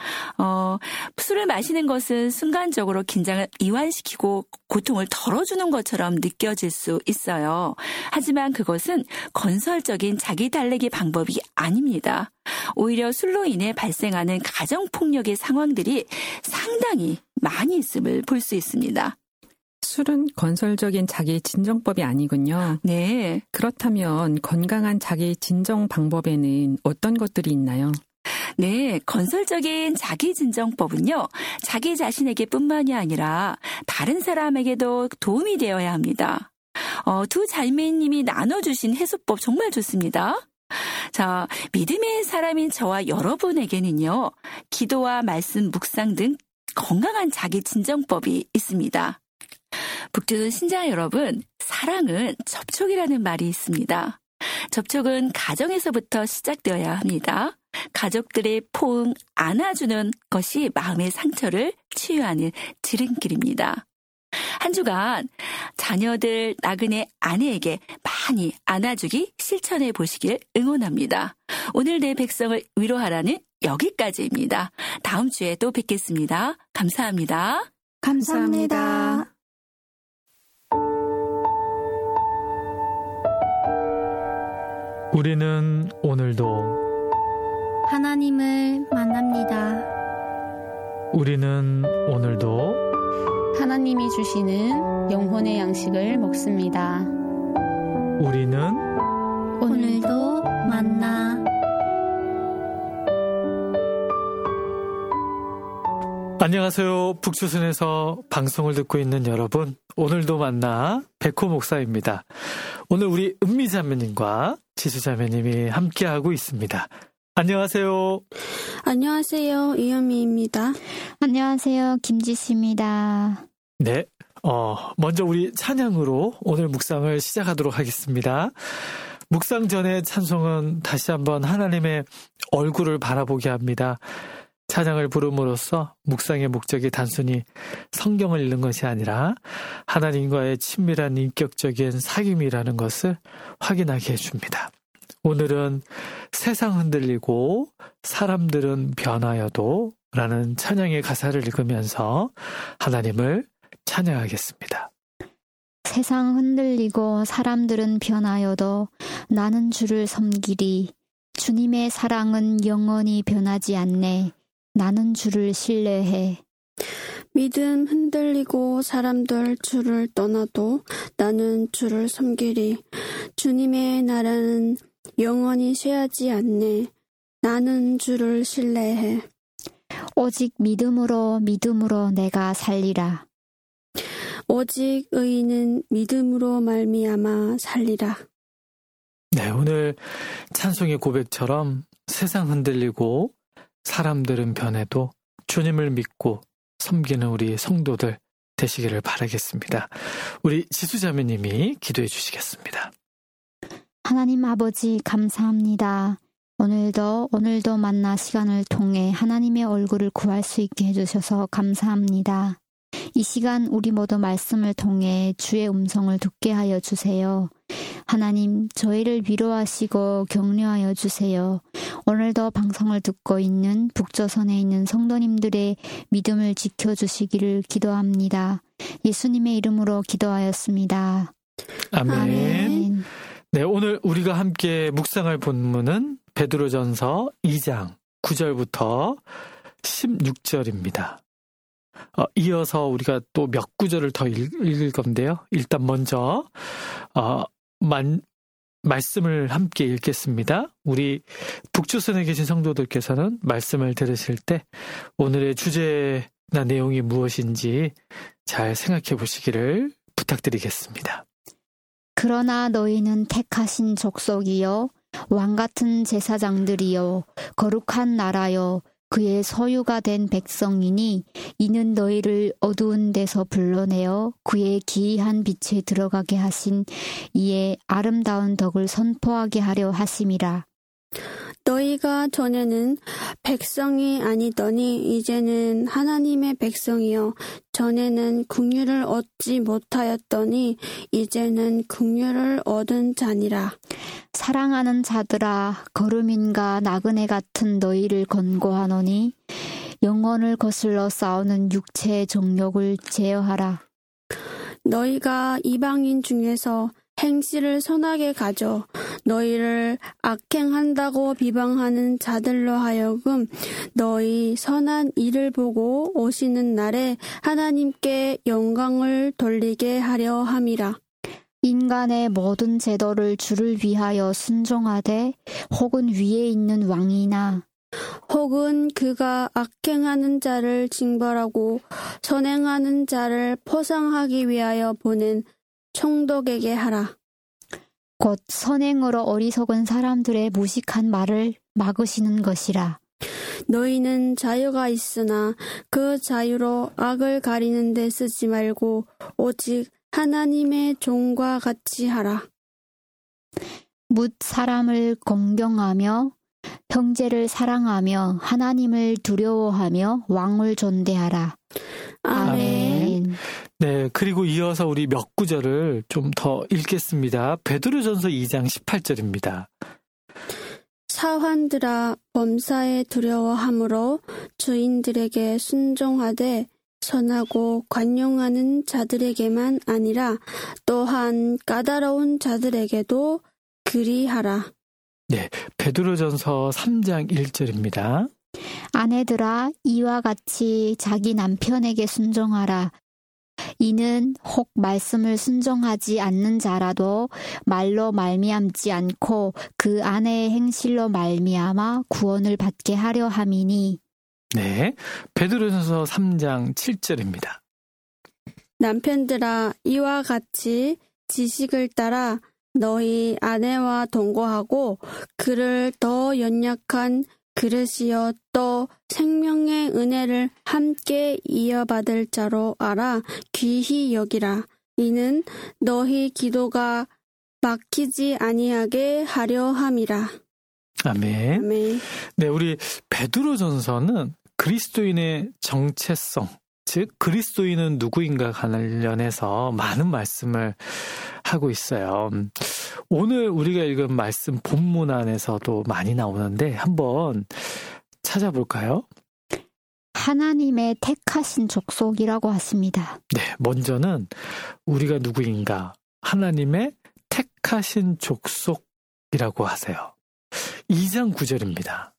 S3: 술을 마시는 것은 순간적으로 긴장을 이완시키고 고통을 덜어주는 것처럼 느껴질 수 있어요. 하지만 그것은 건설적인 자기 달래기 방법이 아닙니다. 오히려 술로 인해 발생하는 가정폭력의 상황들이 상당히 많이 있음을 볼 수 있습니다.
S5: 술은 건설적인 자기 진정법이 아니군요.
S3: 네.
S5: 그렇다면 건강한 자기 진정 방법에는 어떤 것들이 있나요?
S3: 네, 건설적인 자기 진정법은요, 자기 자신에게 뿐만이 아니라 다른 사람에게도 도움이 되어야 합니다. 두 자매님이 나눠주신 해소법 정말 좋습니다. 자, 믿음의 사람인 저와 여러분에게는요, 기도와 말씀, 묵상 등 건강한 자기 진정법이 있습니다. 북두는 신자 여러분, 사랑은 접촉이라는 말이 있습니다. 접촉은 가정에서부터 시작되어야 합니다. 가족들의 포응, 안아주는 것이 마음의 상처를 치유하는 지름길입니다. 한 주간 자녀들, 나그네 아내에게 많이 안아주기 실천해 보시길 응원합니다. 오늘 내 백성을 위로하라는 여기까지입니다. 다음 주에 또 뵙겠습니다. 감사합니다.
S4: 감사합니다.
S1: 우리는 오늘도
S6: 하나님을 만납니다.
S1: 우리는 오늘도
S7: 하나님이 주시는 영혼의 양식을 먹습니다.
S1: 우리는
S6: 오늘도 만나.
S1: 안녕하세요. 북조선에서 방송을 듣고 있는 여러분, 오늘도 만나 백호 목사입니다. 오늘 우리 은미 자매님과 지수 자매님이 함께하고 있습니다. 안녕하세요.
S8: 안녕하세요. 이현미입니다.
S6: 안녕하세요. 김지수입니다.
S1: 네, 먼저 우리 찬양으로 오늘 묵상을 시작하도록 하겠습니다. 묵상 전에 찬송은 다시 한번 하나님의 얼굴을 바라보게 합니다. 찬양을 부름으로써 묵상의 목적이 단순히 성경을 읽는 것이 아니라 하나님과의 친밀한 인격적인 사귐이라는 것을 확인하게 해줍니다. 오늘은 세상 흔들리고 사람들은 변하여도 라는 찬양의 가사를 읽으면서 하나님을 찬양하겠습니다.
S6: 세상 흔들리고 사람들은 변하여도 나는 주를 섬기리. 주님의 사랑은 영원히 변하지 않네. 나는 주를 신뢰해.
S8: 믿음 흔들리고 사람들 주를 떠나도 나는 주를 섬기리. 주님의 나라는 영원히 쇠하지 않네. 나는 주를 신뢰해.
S6: 오직 믿음으로 내가 살리라.
S8: 오직 의인은 믿음으로 말미암아 살리라.
S1: 네, 오늘 찬송의 고백처럼 세상 흔들리고 사람들은 변해도 주님을 믿고 섬기는 우리 성도들 되시기를 바라겠습니다. 우리 지수자매님이 기도해 주시겠습니다.
S6: 하나님 아버지 감사합니다. 오늘도 만나 시간을 통해 하나님의 얼굴을 구할 수 있게 해주셔서 감사합니다. 이 시간 우리 모두 말씀을 통해 주의 음성을 듣게 하여 주세요. 하나님, 저희를 위로하시고 격려하여 주세요. 오늘도 방송을 듣고 있는 북조선에 있는 성도님들의 믿음을 지켜주시기를 기도합니다. 예수님의 이름으로 기도하였습니다.
S1: 아멘. 네, 오늘 우리가 함께 묵상할 본문은 베드로전서 2장 9절부터 16절입니다. 이어서 우리가 또 몇 구절을 더 읽을 건데요. 일단 먼저 말씀을 함께 읽겠습니다. 우리 북조선에 계신 성도들께서는 말씀을 들으실 때 오늘의 주제나 내용이 무엇인지 잘 생각해 보시기를 부탁드리겠습니다.
S6: 그러나 너희는 택하신 족속이요 왕같은 제사장들이요 거룩한 나라요 그의 소유가 된 백성이니 이는 너희를 어두운 데서 불러내어 그의 기이한 빛에 들어가게 하신 이의 아름다운 덕을 선포하게 하려 하심이라.
S8: 너희가 전에는 백성이 아니더니 이제는 하나님의 백성이요 전에는 긍휼을 얻지 못하였더니 이제는 긍휼을 얻은 자니라.
S6: 사랑하는 자들아 거루민과 나그네 같은 너희를 권고하노니 영혼을 거슬러 싸우는 육체의 정욕을 제어하라.
S8: 너희가 이방인 중에서 행실을 선하게 가져 너희를 악행한다고 비방하는 자들로 하여금 너희 선한 일을 보고 오시는 날에 하나님께 영광을 돌리게 하려 함이라.
S6: 인간의 모든 제도를 주를 위하여 순종하되 혹은 위에 있는 왕이나
S8: 혹은 그가 악행하는 자를 징벌하고 선행하는 자를 포상하기 위하여 보낸 총독에게 하라.
S6: 곧 선행으로 어리석은 사람들의 무식한 말을 막으시는 것이라.
S8: 너희는 자유가 있으나 그 자유로 악을 가리는 데 쓰지 말고 오직 하나님의 종과 같이 하라.
S6: 묻 사람을 공경하며 형제를 사랑하며 하나님을 두려워하며 왕을 존대하라. 아멘.
S1: 네, 그리고 이어서 우리 몇 구절을 좀 더 읽겠습니다. 베드로전서 2장 18절입니다.
S8: 사환들아 범사에 두려워함으로 주인들에게 순종하되 선하고 관용하는 자들에게만 아니라 또한 까다로운 자들에게도 그리하라.
S1: 네, 베드로전서 3장 1절입니다.
S6: 아내들아 이와 같이 자기 남편에게 순종하라. 이는 혹 말씀을 순종하지 않는 자라도 말로 말미암지 않고 그 아내의 행실로 말미암아 구원을 받게 하려 함이니.
S1: 네, 베드로전서 3장 7절입니다.
S8: 남편들아 이와 같이 지식을 따라 너희 아내와 동거하고 그를 더 연약한 그릇이여 또 생명의 은혜를 함께 이어받을 자로 알아 귀히 여기라. 이는 너희 기도가 막히지 아니하게 하려 함이라.
S1: 아멘.
S8: 아멘.
S1: 네, 우리 베드로전서는 그리스도인의 정체성, 즉 그리스도인은 누구인가 관련해서 많은 말씀을 하고 있어요. 오늘 우리가 읽은 말씀 본문 안에서도 많이 나오는데 한번 찾아볼까요?
S6: 하나님의 택하신 족속이라고 하십니다.
S1: 네, 먼저는 우리가 누구인가 하나님의 택하신 족속이라고 하세요. 2장 9절입니다.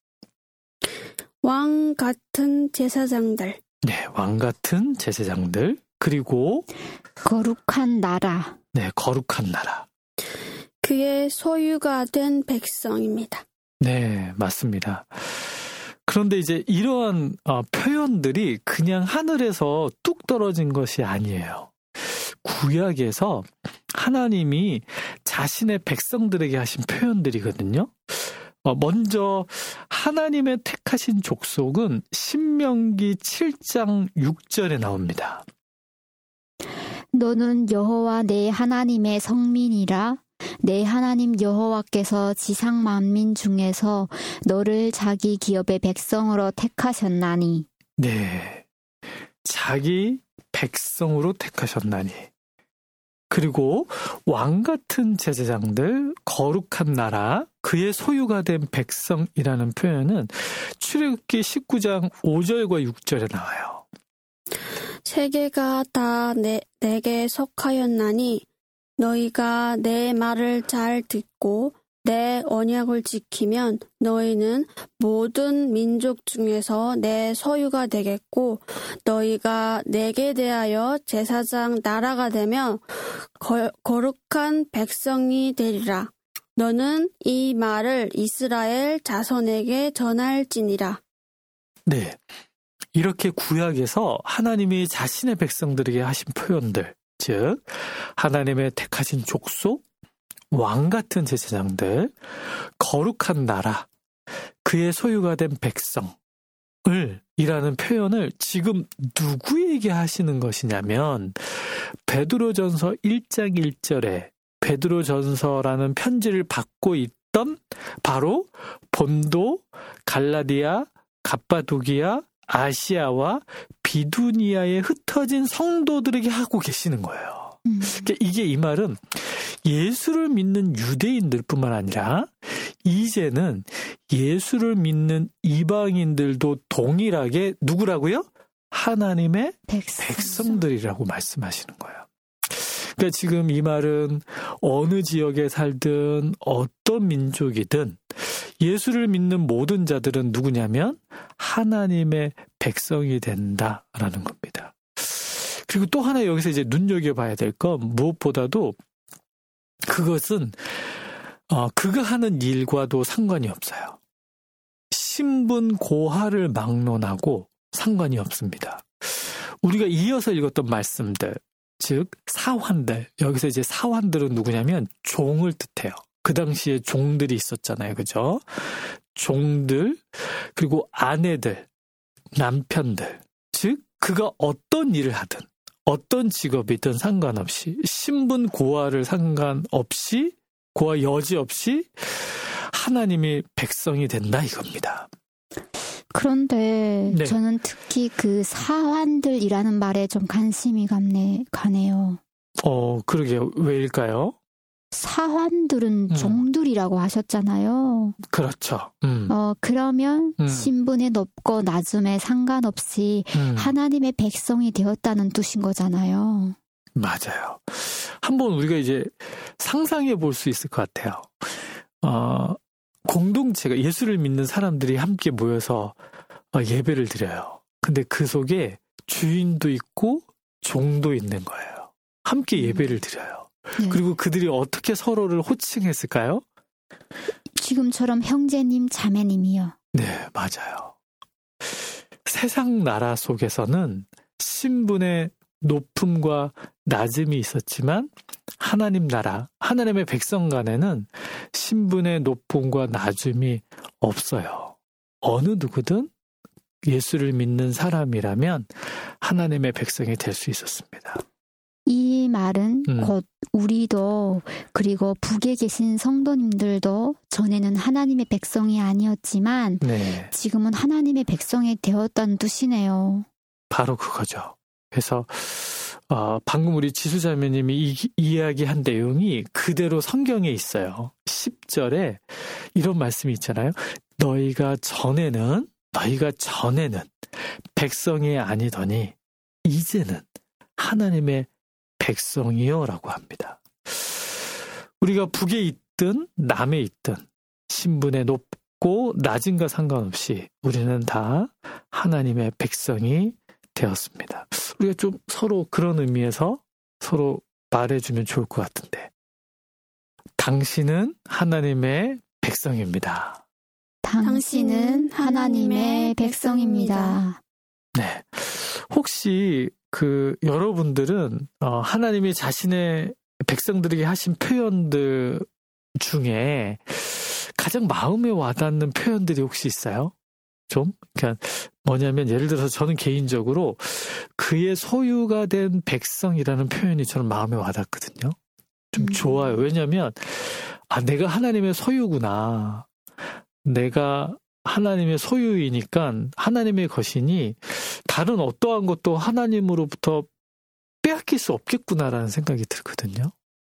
S8: 왕 같은 제사장들.
S1: 네, 왕 같은 제사장들. 그리고
S6: 거룩한 나라.
S1: 네, 거룩한 나라.
S8: 그의 소유가 된 백성입니다.
S1: 네, 맞습니다. 그런데 이제 이러한 표현들이 그냥 하늘에서 뚝 떨어진 것이 아니에요. 구약에서 하나님이 자신의 백성들에게 하신 표현들이거든요. 먼저 하나님의 택하신 족속은 신명기 7장 6절에 나옵니다.
S6: 너는 여호와 내 하나님의 성민이라. 내 하나님 여호와께서 지상 만민 중에서 너를 자기 기업의 백성으로 택하셨나니.
S1: 네, 자기 백성으로 택하셨나니. 그리고 왕 같은 제사장들, 거룩한 나라, 그의 소유가 된 백성이라는 표현은 출애굽기 19장 5절과 6절에 나와요.
S8: 세계가 다 내게 속하였나니 너희가 내 말을 잘 듣고 내 언약을 지키면 너희는 모든 민족 중에서 내 소유가 되겠고 너희가 내게 대하여 제사장 나라가 되며 거룩한 백성이 되리라. 너는 이 말을 이스라엘 자손에게 전할지니라.
S1: 네, 이렇게 구약에서 하나님이 자신의 백성들에게 하신 표현들, 즉 하나님의 택하신 족속, 왕 같은 제사장들, 거룩한 나라, 그의 소유가 된 백성을 이라는 표현을 지금 누구에게 하시는 것이냐면 베드로전서 1장 1절에 베드로전서라는 편지를 받고 있던 바로 본도, 갈라디아, 갑바도기아, 아시아와 비두니아에 흩어진 성도들에게 하고 계시는 거예요. 그러니까 이게 이 말은 예수를 믿는 유대인들 뿐만 아니라 이제는 예수를 믿는 이방인들도 동일하게 누구라고요? 하나님의 백성들이라고 말씀하시는 거예요. 그러니까 지금 이 말은 어느 지역에 살든 어떤 민족이든 예수를 믿는 모든 자들은 누구냐면 하나님의 백성이 된다라는 겁니다. 그리고 또 하나 여기서 이제 눈여겨봐야 될 건 무엇보다도 그것은 그가 하는 일과도 상관이 없어요. 신분 고하를 막론하고 상관이 없습니다. 우리가 이어서 읽었던 말씀들, 즉 사환들, 여기서 이제 사환들은 누구냐면 종을 뜻해요. 그 당시에 종들이 있었잖아요. 그죠? 종들, 그리고 아내들, 남편들, 즉 그가 어떤 일을 하든 어떤 직업이든 상관없이 신분 고하를 상관없이 그와 여지없이 하나님의 백성이 된다 이겁니다.
S6: 그런데
S1: 네.
S6: 저는 특히 그 사환들이라는 말에 좀 관심이 가네요.
S1: 그러게요. 왜일까요?
S6: 사환들은 종들이라고 하셨잖아요.
S1: 그렇죠.
S6: 그러면 신분이 높고 낮음에 상관없이 하나님의 백성이 되었다는 뜻인 거잖아요.
S1: 맞아요. 한번 우리가 이제 상상해 볼 수 있을 것 같아요. 공동체가 예수를 믿는 사람들이 함께 모여서 예배를 드려요. 근데 그 속에 주인도 있고 종도 있는 거예요. 함께 예배를 드려요.
S6: 네.
S1: 그리고 그들이 어떻게 서로를 호칭했을까요?
S6: 지금처럼 형제님, 자매님이요.
S1: 네, 맞아요. 세상 나라 속에서는 신분의 높음과 낮음이 있었지만 하나님 나라, 하나님의 백성 간에는 신분의 높음과 낮음이 없어요. 어느 누구든 예수를 믿는 사람이라면 하나님의 백성이 될 수 있었습니다.
S6: 이 말은 곧 우리도 그리고 북에 계신 성도님들도 전에는 하나님의 백성이 아니었지만
S1: 네.
S6: 지금은 하나님의 백성이 되었다는 뜻이네요.
S1: 바로 그거죠. 그래서 방금 우리 지수자매님이 이야기한 내용이 그대로 성경에 있어요. 10절에 이런 말씀이 있잖아요. 너희가 전에는 백성이 아니더니 이제는 하나님의 백성이요 라고 합니다. 우리가 북에 있든 남에 있든 신분에 높고 낮음과 상관없이 우리는 다 하나님의 백성이 되었습니다. 우리가 좀 서로 그런 의미에서 서로 말해주면 좋을 것 같은데, 당신은 하나님의 백성입니다.
S6: 당신은 하나님의 백성입니다.
S1: 네. 혹시 여러분들은 하나님이 자신의 백성들에게 하신 표현들 중에 가장 마음에 와닿는 표현들이 혹시 있어요? 그러니까 뭐냐면 예를 들어서 저는 개인적으로 그의 소유가 된 백성이라는 표현이 저는 마음에 와닿거든요. 좀 좋아요. 왜냐하면 내가 하나님의 소유구나. 내가 하나님의 소유이니까 하나님의 것이니 다른 어떠한 것도 하나님으로부터 빼앗길 수 없겠구나라는 생각이 들거든요.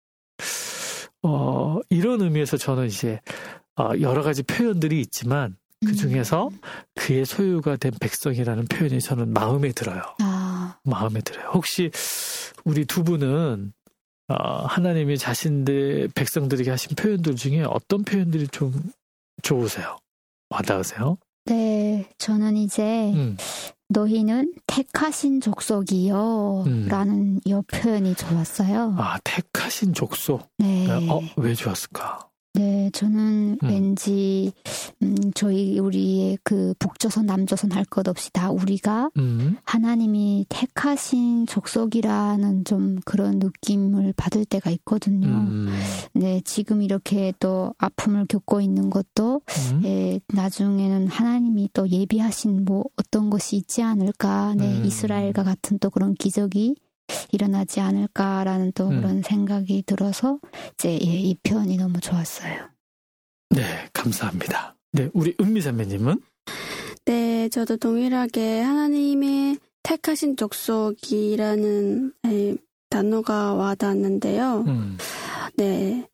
S1: 이런 의미에서 저는 이제 여러 가지 표현들이 있지만 그 중에서 그의 소유가 된 백성이라는 표현이 저는 마음에 들어요. 마음에 들어요. 혹시 우리 두 분은 하나님이 자신들 백성들에게 하신 표현들 중에 어떤 표현들이 좀 좋으세요? 와닿으세요?
S6: 네, 저는 이제 너희는 택하신 족속이요 라는 이 표현이 좋았어요.
S1: 택하신 족속?
S6: 네.
S1: 왜 좋았을까?
S6: 네, 저는 왠지 우리의 그 북조선, 남조선 할 것 없이 다 우리가 하나님이 택하신 족속이라는 좀 그런 느낌을 받을 때가 있거든요. 네, 지금 이렇게 또 아픔을 겪고 있는 것도 나중에는 하나님이 또 예비하신 어떤 것이 있지 않을까. 네, 이스라엘과 같은 또 그런 기적이 일어나지 않을까라는 또 그런 생각이 들어서 이제 이 표현이 너무 좋았어요.
S1: 네, 감사합니다. 네, 우리 은미 선배님은?
S8: 네, 저도 동일하게 하나님의 택하신 족속이라는 단어가 와닿았는데요. 네,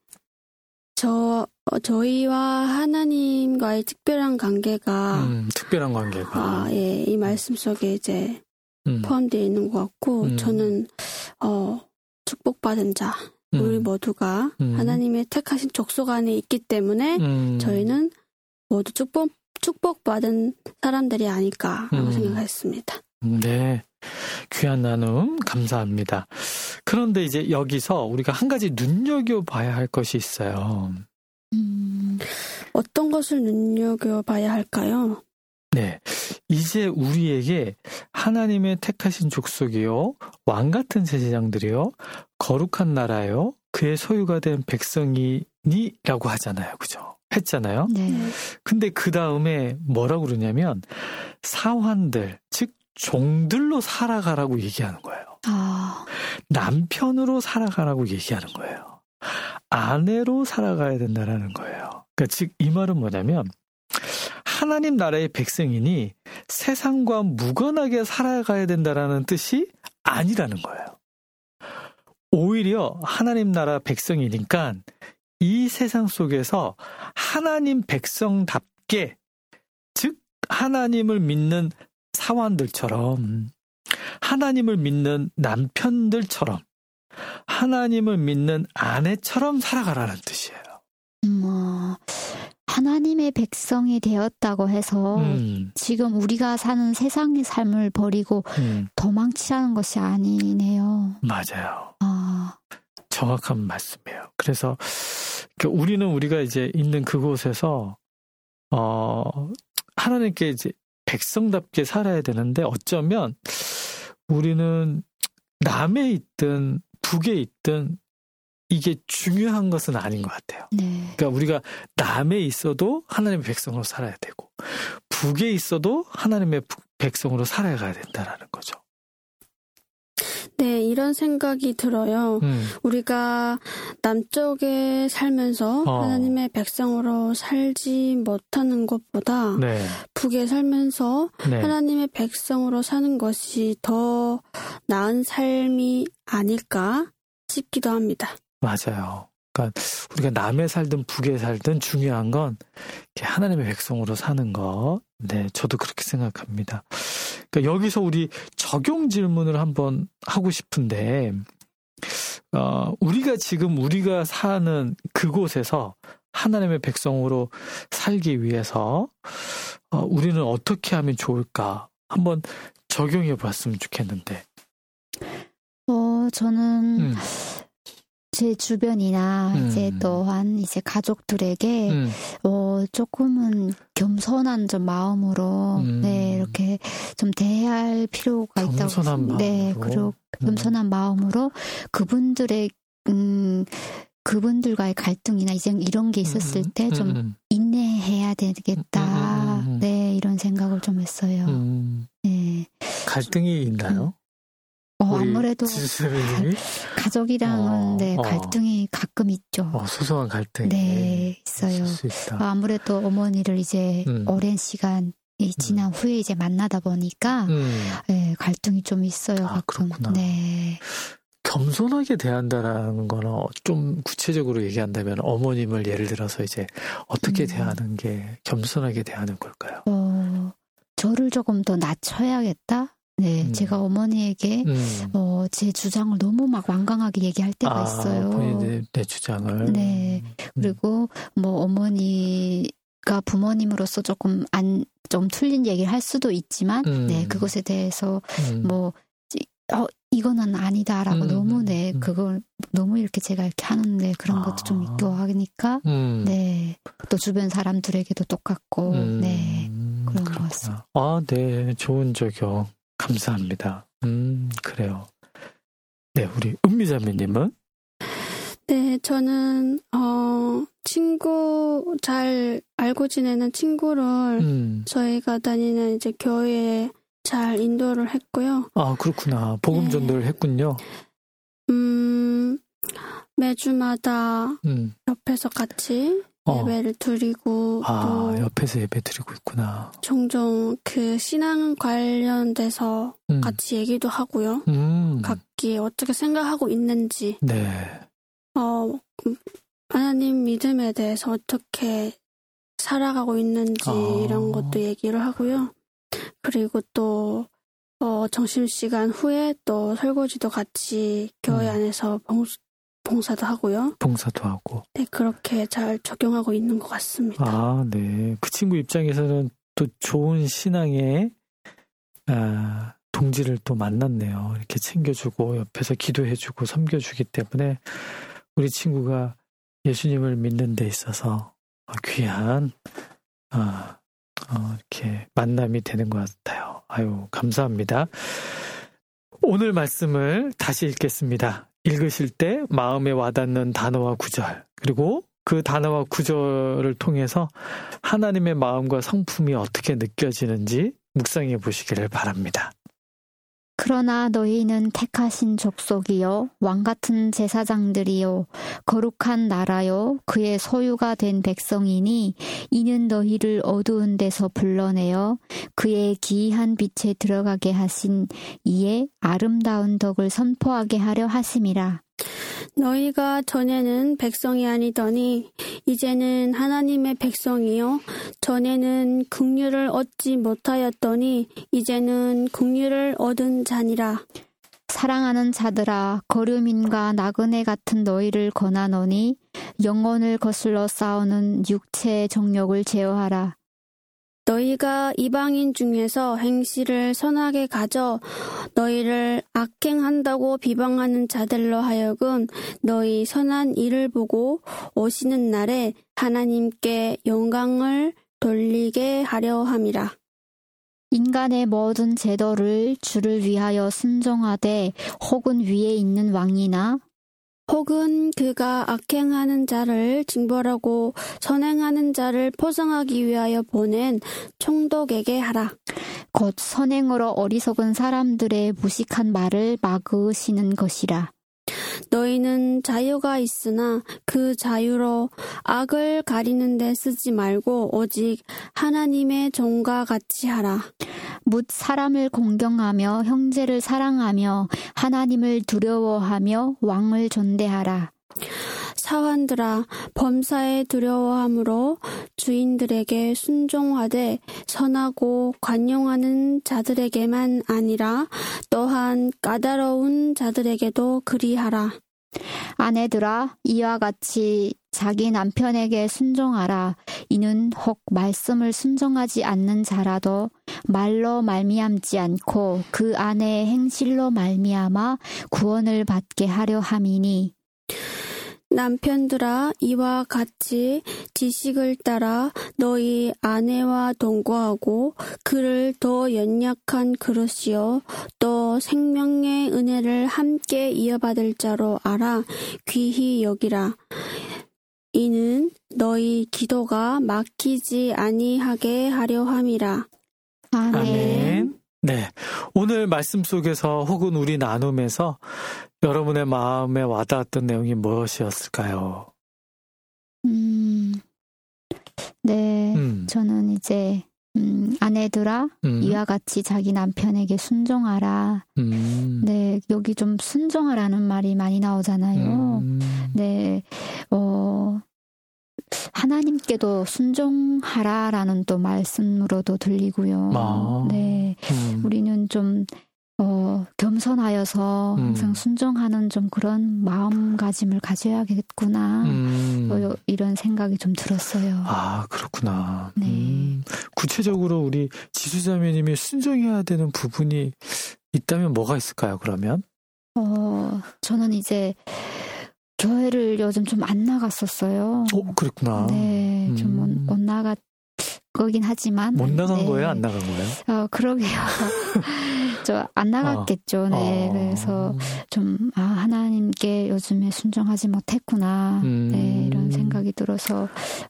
S8: 저희와 하나님과의 특별한 관계가 이 말씀 속에 이제 포함되어 있는 것 같고, 저는 축복받은 자, 우리 모두가 하나님의 택하신 족속 안에 있기 때문에 저희는 모두 축복받은 사람들이 아닐까라고 생각했습니다.
S1: 네, 귀한 나눔 감사합니다. 그런데 이제 여기서 우리가 한 가지 눈여겨봐야 할 것이 있어요.
S8: 어떤 것을 눈여겨봐야 할까요?
S1: 네, 이제 우리에게 하나님의 택하신 족속이요, 왕같은 제사장들이요, 거룩한 나라요, 그의 소유가 된 백성이니라고 하잖아요. 그죠? 했잖아요.
S6: 네.
S1: 근데 그 다음에 뭐라고 그러냐면 사환들, 즉 종들로 살아가라고 얘기하는 거예요. 남편으로 살아가라고 얘기하는 거예요. 아내로 살아가야 된다라는 거예요. 그러니까 즉 이 말은 뭐냐면 하나님 나라의 백성이니 세상과 무관하게 살아가야 된다라는 뜻이 아니라는 거예요. 오히려 하나님 나라 백성이니까 이 세상 속에서 하나님 백성답게, 즉 하나님을 믿는 사환들처럼, 하나님을 믿는 남편들처럼, 하나님을 믿는 아내처럼 살아가라는 뜻이에요.
S6: 하나님의 백성이 되었다고 해서 지금 우리가 사는 세상의 삶을 버리고 도망치라는 것이 아니네요.
S1: 맞아요. 정확한 말씀이에요. 그래서 우리는 우리가 이제 있는 그곳에서 하나님께 이제 백성답게 살아야 되는데 어쩌면 우리는 남에 있든 북에 있든 이게 중요한 것은 아닌 것 같아요.
S6: 네.
S1: 그러니까 우리가 남에 있어도 하나님의 백성으로 살아야 되고 북에 있어도 하나님의 백성으로 살아가야 된다라는 거죠.
S8: 네, 이런 생각이 들어요. 우리가 남쪽에 살면서 하나님의 백성으로 살지 못하는 것보다
S1: 네.
S8: 북에 살면서
S1: 네.
S8: 하나님의 백성으로 사는 것이 더 나은 삶이 아닐까 싶기도 합니다. 맞아요.
S1: 그러니까 우리가 남에 살든 북에 살든 중요한 건 하나님의 백성으로 사는 것. 네, 저도 그렇게 생각합니다. 그러니까 여기서 우리 적용 질문을 한번 하고 싶은데, 우리가 사는 그곳에서 하나님의 백성으로 살기 위해서 우리는 어떻게 하면 좋을까? 한번 적용해 봤으면 좋겠는데.
S6: 저는 제 주변이나 이제 또한 이제 가족들에게 조금은 겸손한 좀 마음으로 네 이렇게 좀 대할 필요가 있다고
S1: 겸손한
S6: 네 그리고 겸손한 마음으로 그분들과의 갈등이나 이제 이런 게 있었을 때 좀 인내해야 되겠다. 네 이런 생각을 좀 했어요. 네
S1: 갈등이 있나요?
S6: 아무래도 가족이랑은 네, 갈등이 가끔 있죠.
S1: 소소한 갈등이
S6: 네, 있어요. 아무래도 어머니를 이제 오랜 시간 지난 후에 이제 만나다 보니까 네, 갈등이 좀 있어요. 가끔.
S1: 그렇구나.
S6: 네.
S1: 겸손하게 대한다라는 거는 좀 구체적으로 얘기한다면 어머님을 예를 들어서 이제 어떻게 대하는 게 겸손하게 대하는 걸까요?
S6: 저를 조금 더 낮춰야겠다. 네, 제가 어머니에게 제 주장을 너무 막 완강하게 얘기할 때가 있어요.
S1: 본인의 내 주장을.
S6: 네, 그리고 뭐 어머니가 부모님으로서 조금 좀 틀린 얘기를 할 수도 있지만, 네, 그것에 대해서 뭐 이거는 아니다라고 너무 네 그걸 너무 이렇게 제가 이렇게 하는데 그런 것도 좀 있고 하니까, 네, 또 주변 사람들에게도 똑같고, 네, 그런 것 같습니다.
S1: 네, 좋은 적용. 감사합니다. 그래요. 네, 우리 은미자매님은?
S8: 네, 저는 친구 잘 알고 지내는 친구를 저희가 다니는 이제 교회에 잘 인도를 했고요.
S1: 그렇구나. 복음 전도를 했군요.
S8: 매주마다 옆에서 같이 예배를 드리고 또
S1: 옆에서 예배 드리고 있구나.
S8: 종종 그 신앙 관련돼서 같이 얘기도 하고요. 각기 어떻게 생각하고 있는지,
S1: 네.
S8: 하나님 믿음에 대해서 어떻게 살아가고 있는지 이런 것도 얘기를 하고요. 그리고 또 점심시간 후에 또 설거지도 같이 교회 안에서 봉사도 하고요.
S1: 봉사도 하고.
S8: 네, 그렇게 잘 적용하고 있는 것 같습니다.
S1: 네. 그 친구 입장에서는 또 좋은 신앙의 동지를 또 만났네요. 이렇게 챙겨주고 옆에서 기도해주고 섬겨주기 때문에 우리 친구가 예수님을 믿는 데 있어서 귀한 이렇게 만남이 되는 것 같아요. 감사합니다. 오늘 말씀을 다시 읽겠습니다. 읽으실 때 마음에 와닿는 단어와 구절, 그리고 그 단어와 구절을 통해서 하나님의 마음과 성품이 어떻게 느껴지는지 묵상해 보시기를 바랍니다.
S6: 그러나 너희는 택하신 족속이요 왕같은 제사장들이요 거룩한 나라요 그의 소유가 된 백성이니 이는 너희를 어두운 데서 불러내어 그의 기이한 빛에 들어가게 하신 이에 아름다운 덕을 선포하게 하려 하심이라.
S8: 너희가 전에는 백성이 아니더니 이제는 하나님의 백성이요 전에는 긍휼을 얻지 못하였더니 이제는 긍휼을 얻은 자니라.
S6: 사랑하는 자들아 거류민과 나그네 같은 너희를 권하노니 영혼을 거슬러 싸우는 육체의 정욕을 제어하라.
S8: 너희가 이방인 중에서 행실을 선하게 가져 너희를 악행한다고 비방하는 자들로 하여금 너희 선한 일을 보고 오시는 날에 하나님께 영광을 돌리게 하려 함이라.
S6: 인간의 모든 제도를 주를 위하여 순종하되 혹은 위에 있는 왕이나
S8: 혹은 그가 악행하는 자를 징벌하고 선행하는 자를 포상하기 위하여 보낸 총독에게 하라.
S6: 곧 선행으로 어리석은 사람들의 무식한 말을 막으시는 것이라.
S8: 너희는 자유가 있으나 그 자유로 악을 가리는 데 쓰지 말고 오직 하나님의 종과 같이 하라.
S6: 묻 사람을 공경하며 형제를 사랑하며 하나님을 두려워하며 왕을 존대하라.
S8: 사환들아 범사에 두려워함으로 주인들에게 순종하되 선하고 관용하는 자들에게만 아니라 또한 까다로운 자들에게도 그리하라.
S6: 아내들아 이와 같이 자기 남편에게 순종하라. 이는 혹 말씀을 순종하지 않는 자라도 말로 말미암지 않고 그 아내의 행실로 말미암아 구원을 받게 하려 함이니.
S8: 남편들아 이와 같이 지식을 따라 너희 아내와 동거하고 그를 더 연약한 그릇이요 또 생명의 은혜를 함께 이어받을 자로 알아 귀히 여기라. 이는 너희 기도가 막히지 아니하게 하려 함이라.
S1: 아멘. 네, 오늘 말씀 속에서 혹은 우리 나눔에서 여러분의 마음에 와닿았던 내용이 무엇이었을까요?
S6: 네, 저는 이제 아내들아 이와 같이 자기 남편에게 순종하라. 네, 여기 좀 순종하라는 말이 많이 나오잖아요. 네, 하나님께도 순종하라라는 또 말씀으로도 들리고요. 네, 우리는 좀 겸손하여서 항상 순종하는 좀 그런 마음가짐을 가져야겠구나. 이런 생각이 좀 들었어요.
S1: 아, 그렇구나.
S6: 네.
S1: 구체적으로 우리 지수자매님이 순종해야 되는 부분이 있다면 뭐가 있을까요, 그러면?
S6: 저는 이제 교회를 요즘 좀 안 나갔었어요.
S1: 그랬구나.
S6: 네, 좀 못 나갔긴 하지만.
S1: 못 나간 거예요? 안 나간 거예요?
S6: 그러게요. 저 안 나갔겠죠. 네, 그래서 좀 하나님께 요즘에 순종하지 못했구나. 네, 이런 생각이 들어서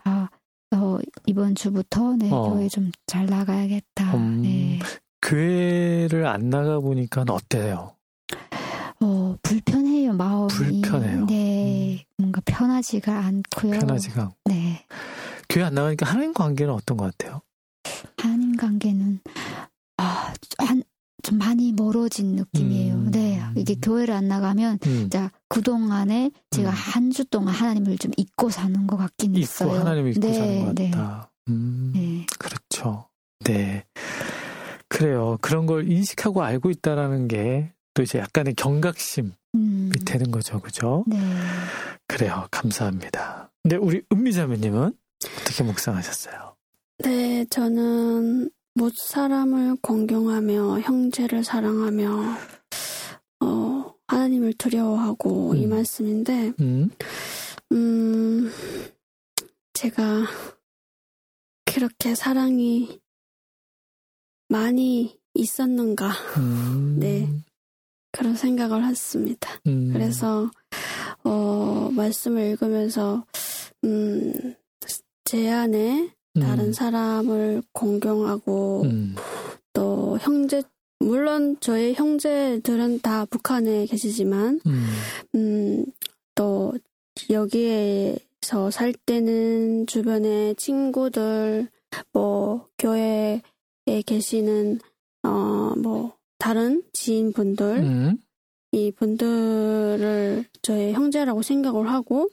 S6: 이번 주부터 네, 교회 좀 잘 나가야겠다. 네.
S1: 교회를 안 나가 보니까 어때요?
S6: 불편해요, 마음이.
S1: 불편해요.
S6: 네, 뭔가 편하지가 않고요.
S1: 편하지가 않고.
S6: 네.
S1: 교회 안 나가니까 하나님 관계는 어떤 것 같아요?
S6: 하나님 관계는 좀 많이 멀어진 느낌이에요. 네, 이게 교회를 안 나가면 자 그동안에 제가 한 주 동안 하나님을 좀 잊고 사는 것 같긴 했어요.
S1: 하나님을 잊고 사는 것 같다.
S6: 네.
S1: 그렇죠. 네. 그래요. 그런 걸 인식하고 알고 있다라는 게 또 이제 약간의 경각심이 되는 거죠. 그죠?
S6: 네.
S1: 그래요. 감사합니다. 근데 우리 은미자매님은 어떻게 묵상하셨어요?
S8: 네, 저는 못 사람을 공경하며 형제를 사랑하며 하나님을 두려워하고 이 말씀인데 제가 그렇게 사랑이 많이 있었는가 네, 그런 생각을 했습니다. 그래서 말씀을 읽으면서 제 안에 다른 사람을 공경하고 또 물론 저희 형제들은 다 북한에 계시지만 또 여기에서 살 때는 주변에 친구들 뭐 교회에 계시는 뭐 다른 지인분들 이 분들을 저의 형제라고 생각을 하고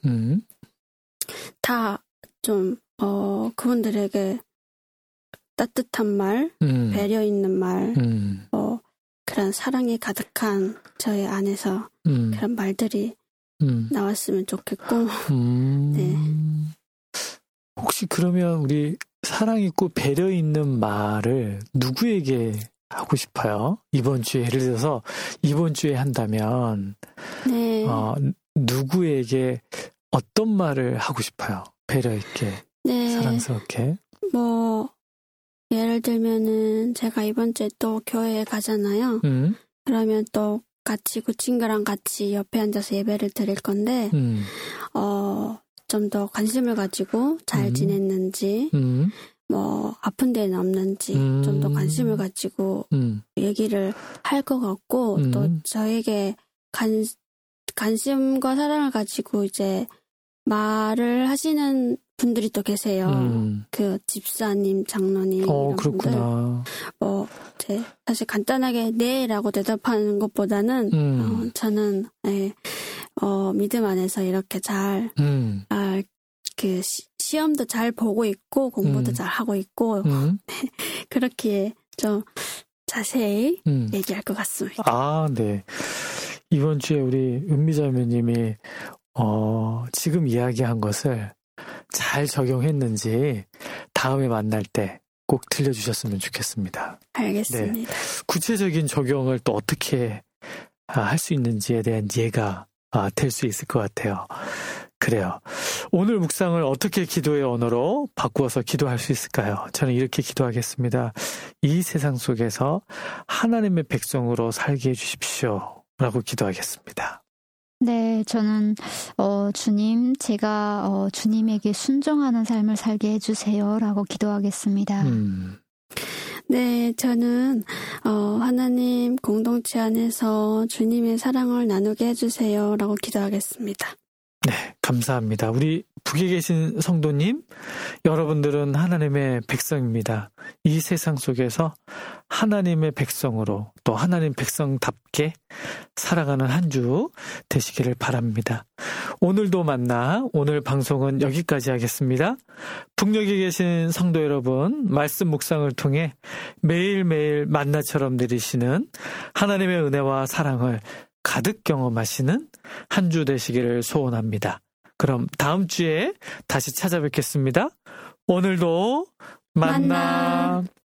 S8: 다 좀 그분들에게 따뜻한 말, 배려 있는 말, 그런 사랑이 가득한 저의 안에서 그런 말들이 나왔으면 좋겠고, 네.
S1: 혹시 그러면 우리 사랑 있고 배려 있는 말을 누구에게 하고 싶어요? 이번 주에 예를 들어서 이번 주에 한다면
S8: 네.
S1: 누구에게 어떤 말을 하고 싶어요? 배려 있게,
S8: 네.
S1: 사랑스럽게.
S8: 뭐 예를 들면은 제가 이번 주에 또 교회에 가잖아요. 그러면 또 같이 그 친구랑 같이 옆에 앉아서 예배를 드릴 건데 좀 더 관심을 가지고 잘 지냈는지 뭐 아픈 데는 없는지 좀 더 관심을 가지고 얘기를 할 것 같고 또 저에게 관심과 사랑을 가지고 이제 말을 하시는 분들이 또 계세요. 그 집사님, 장로님 이런
S1: 그렇구나.
S8: 분들. 뭐 이제 사실 간단하게 네라고 대답하는 것보다는 저는 믿음 안에서 이렇게 잘 그 시험도 잘 보고 있고 공부도 잘 하고 있고 그렇게 좀 자세히 얘기할 것 같습니다.
S1: 아, 네. 이번 주에 우리 은미자매님이 지금 이야기한 것을 잘 적용했는지 다음에 만날 때 꼭 들려주셨으면 좋겠습니다.
S8: 알겠습니다.
S1: 네. 구체적인 적용을 또 어떻게 할 수 있는지에 대한 이해가 될 수 있을 것 같아요. 그래요. 오늘 묵상을 어떻게 기도의 언어로 바꾸어서 기도할 수 있을까요? 저는 이렇게 기도하겠습니다. 이 세상 속에서 하나님의 백성으로 살게 해주십시오. 라고 기도하겠습니다.
S6: 네, 저는 주님, 제가 주님에게 순종하는 삶을 살게 해주세요라고 기도하겠습니다.
S8: 네, 저는 하나님 공동체 안에서 주님의 사랑을 나누게 해주세요라고 기도하겠습니다.
S1: 네, 감사합니다. 우리 북에 계신 성도님, 여러분들은 하나님의 백성입니다. 이 세상 속에서 하나님의 백성으로 또 하나님 백성답게 살아가는 한 주 되시기를 바랍니다. 오늘도 만나 오늘 방송은 여기까지 하겠습니다. 북녘에 계신 성도 여러분, 말씀 묵상을 통해 매일매일 만나처럼 내리시는 하나님의 은혜와 사랑을 가득 경험하시는 한 주 되시기를 소원합니다. 그럼 다음 주에 다시 찾아뵙겠습니다. 오늘도 만나.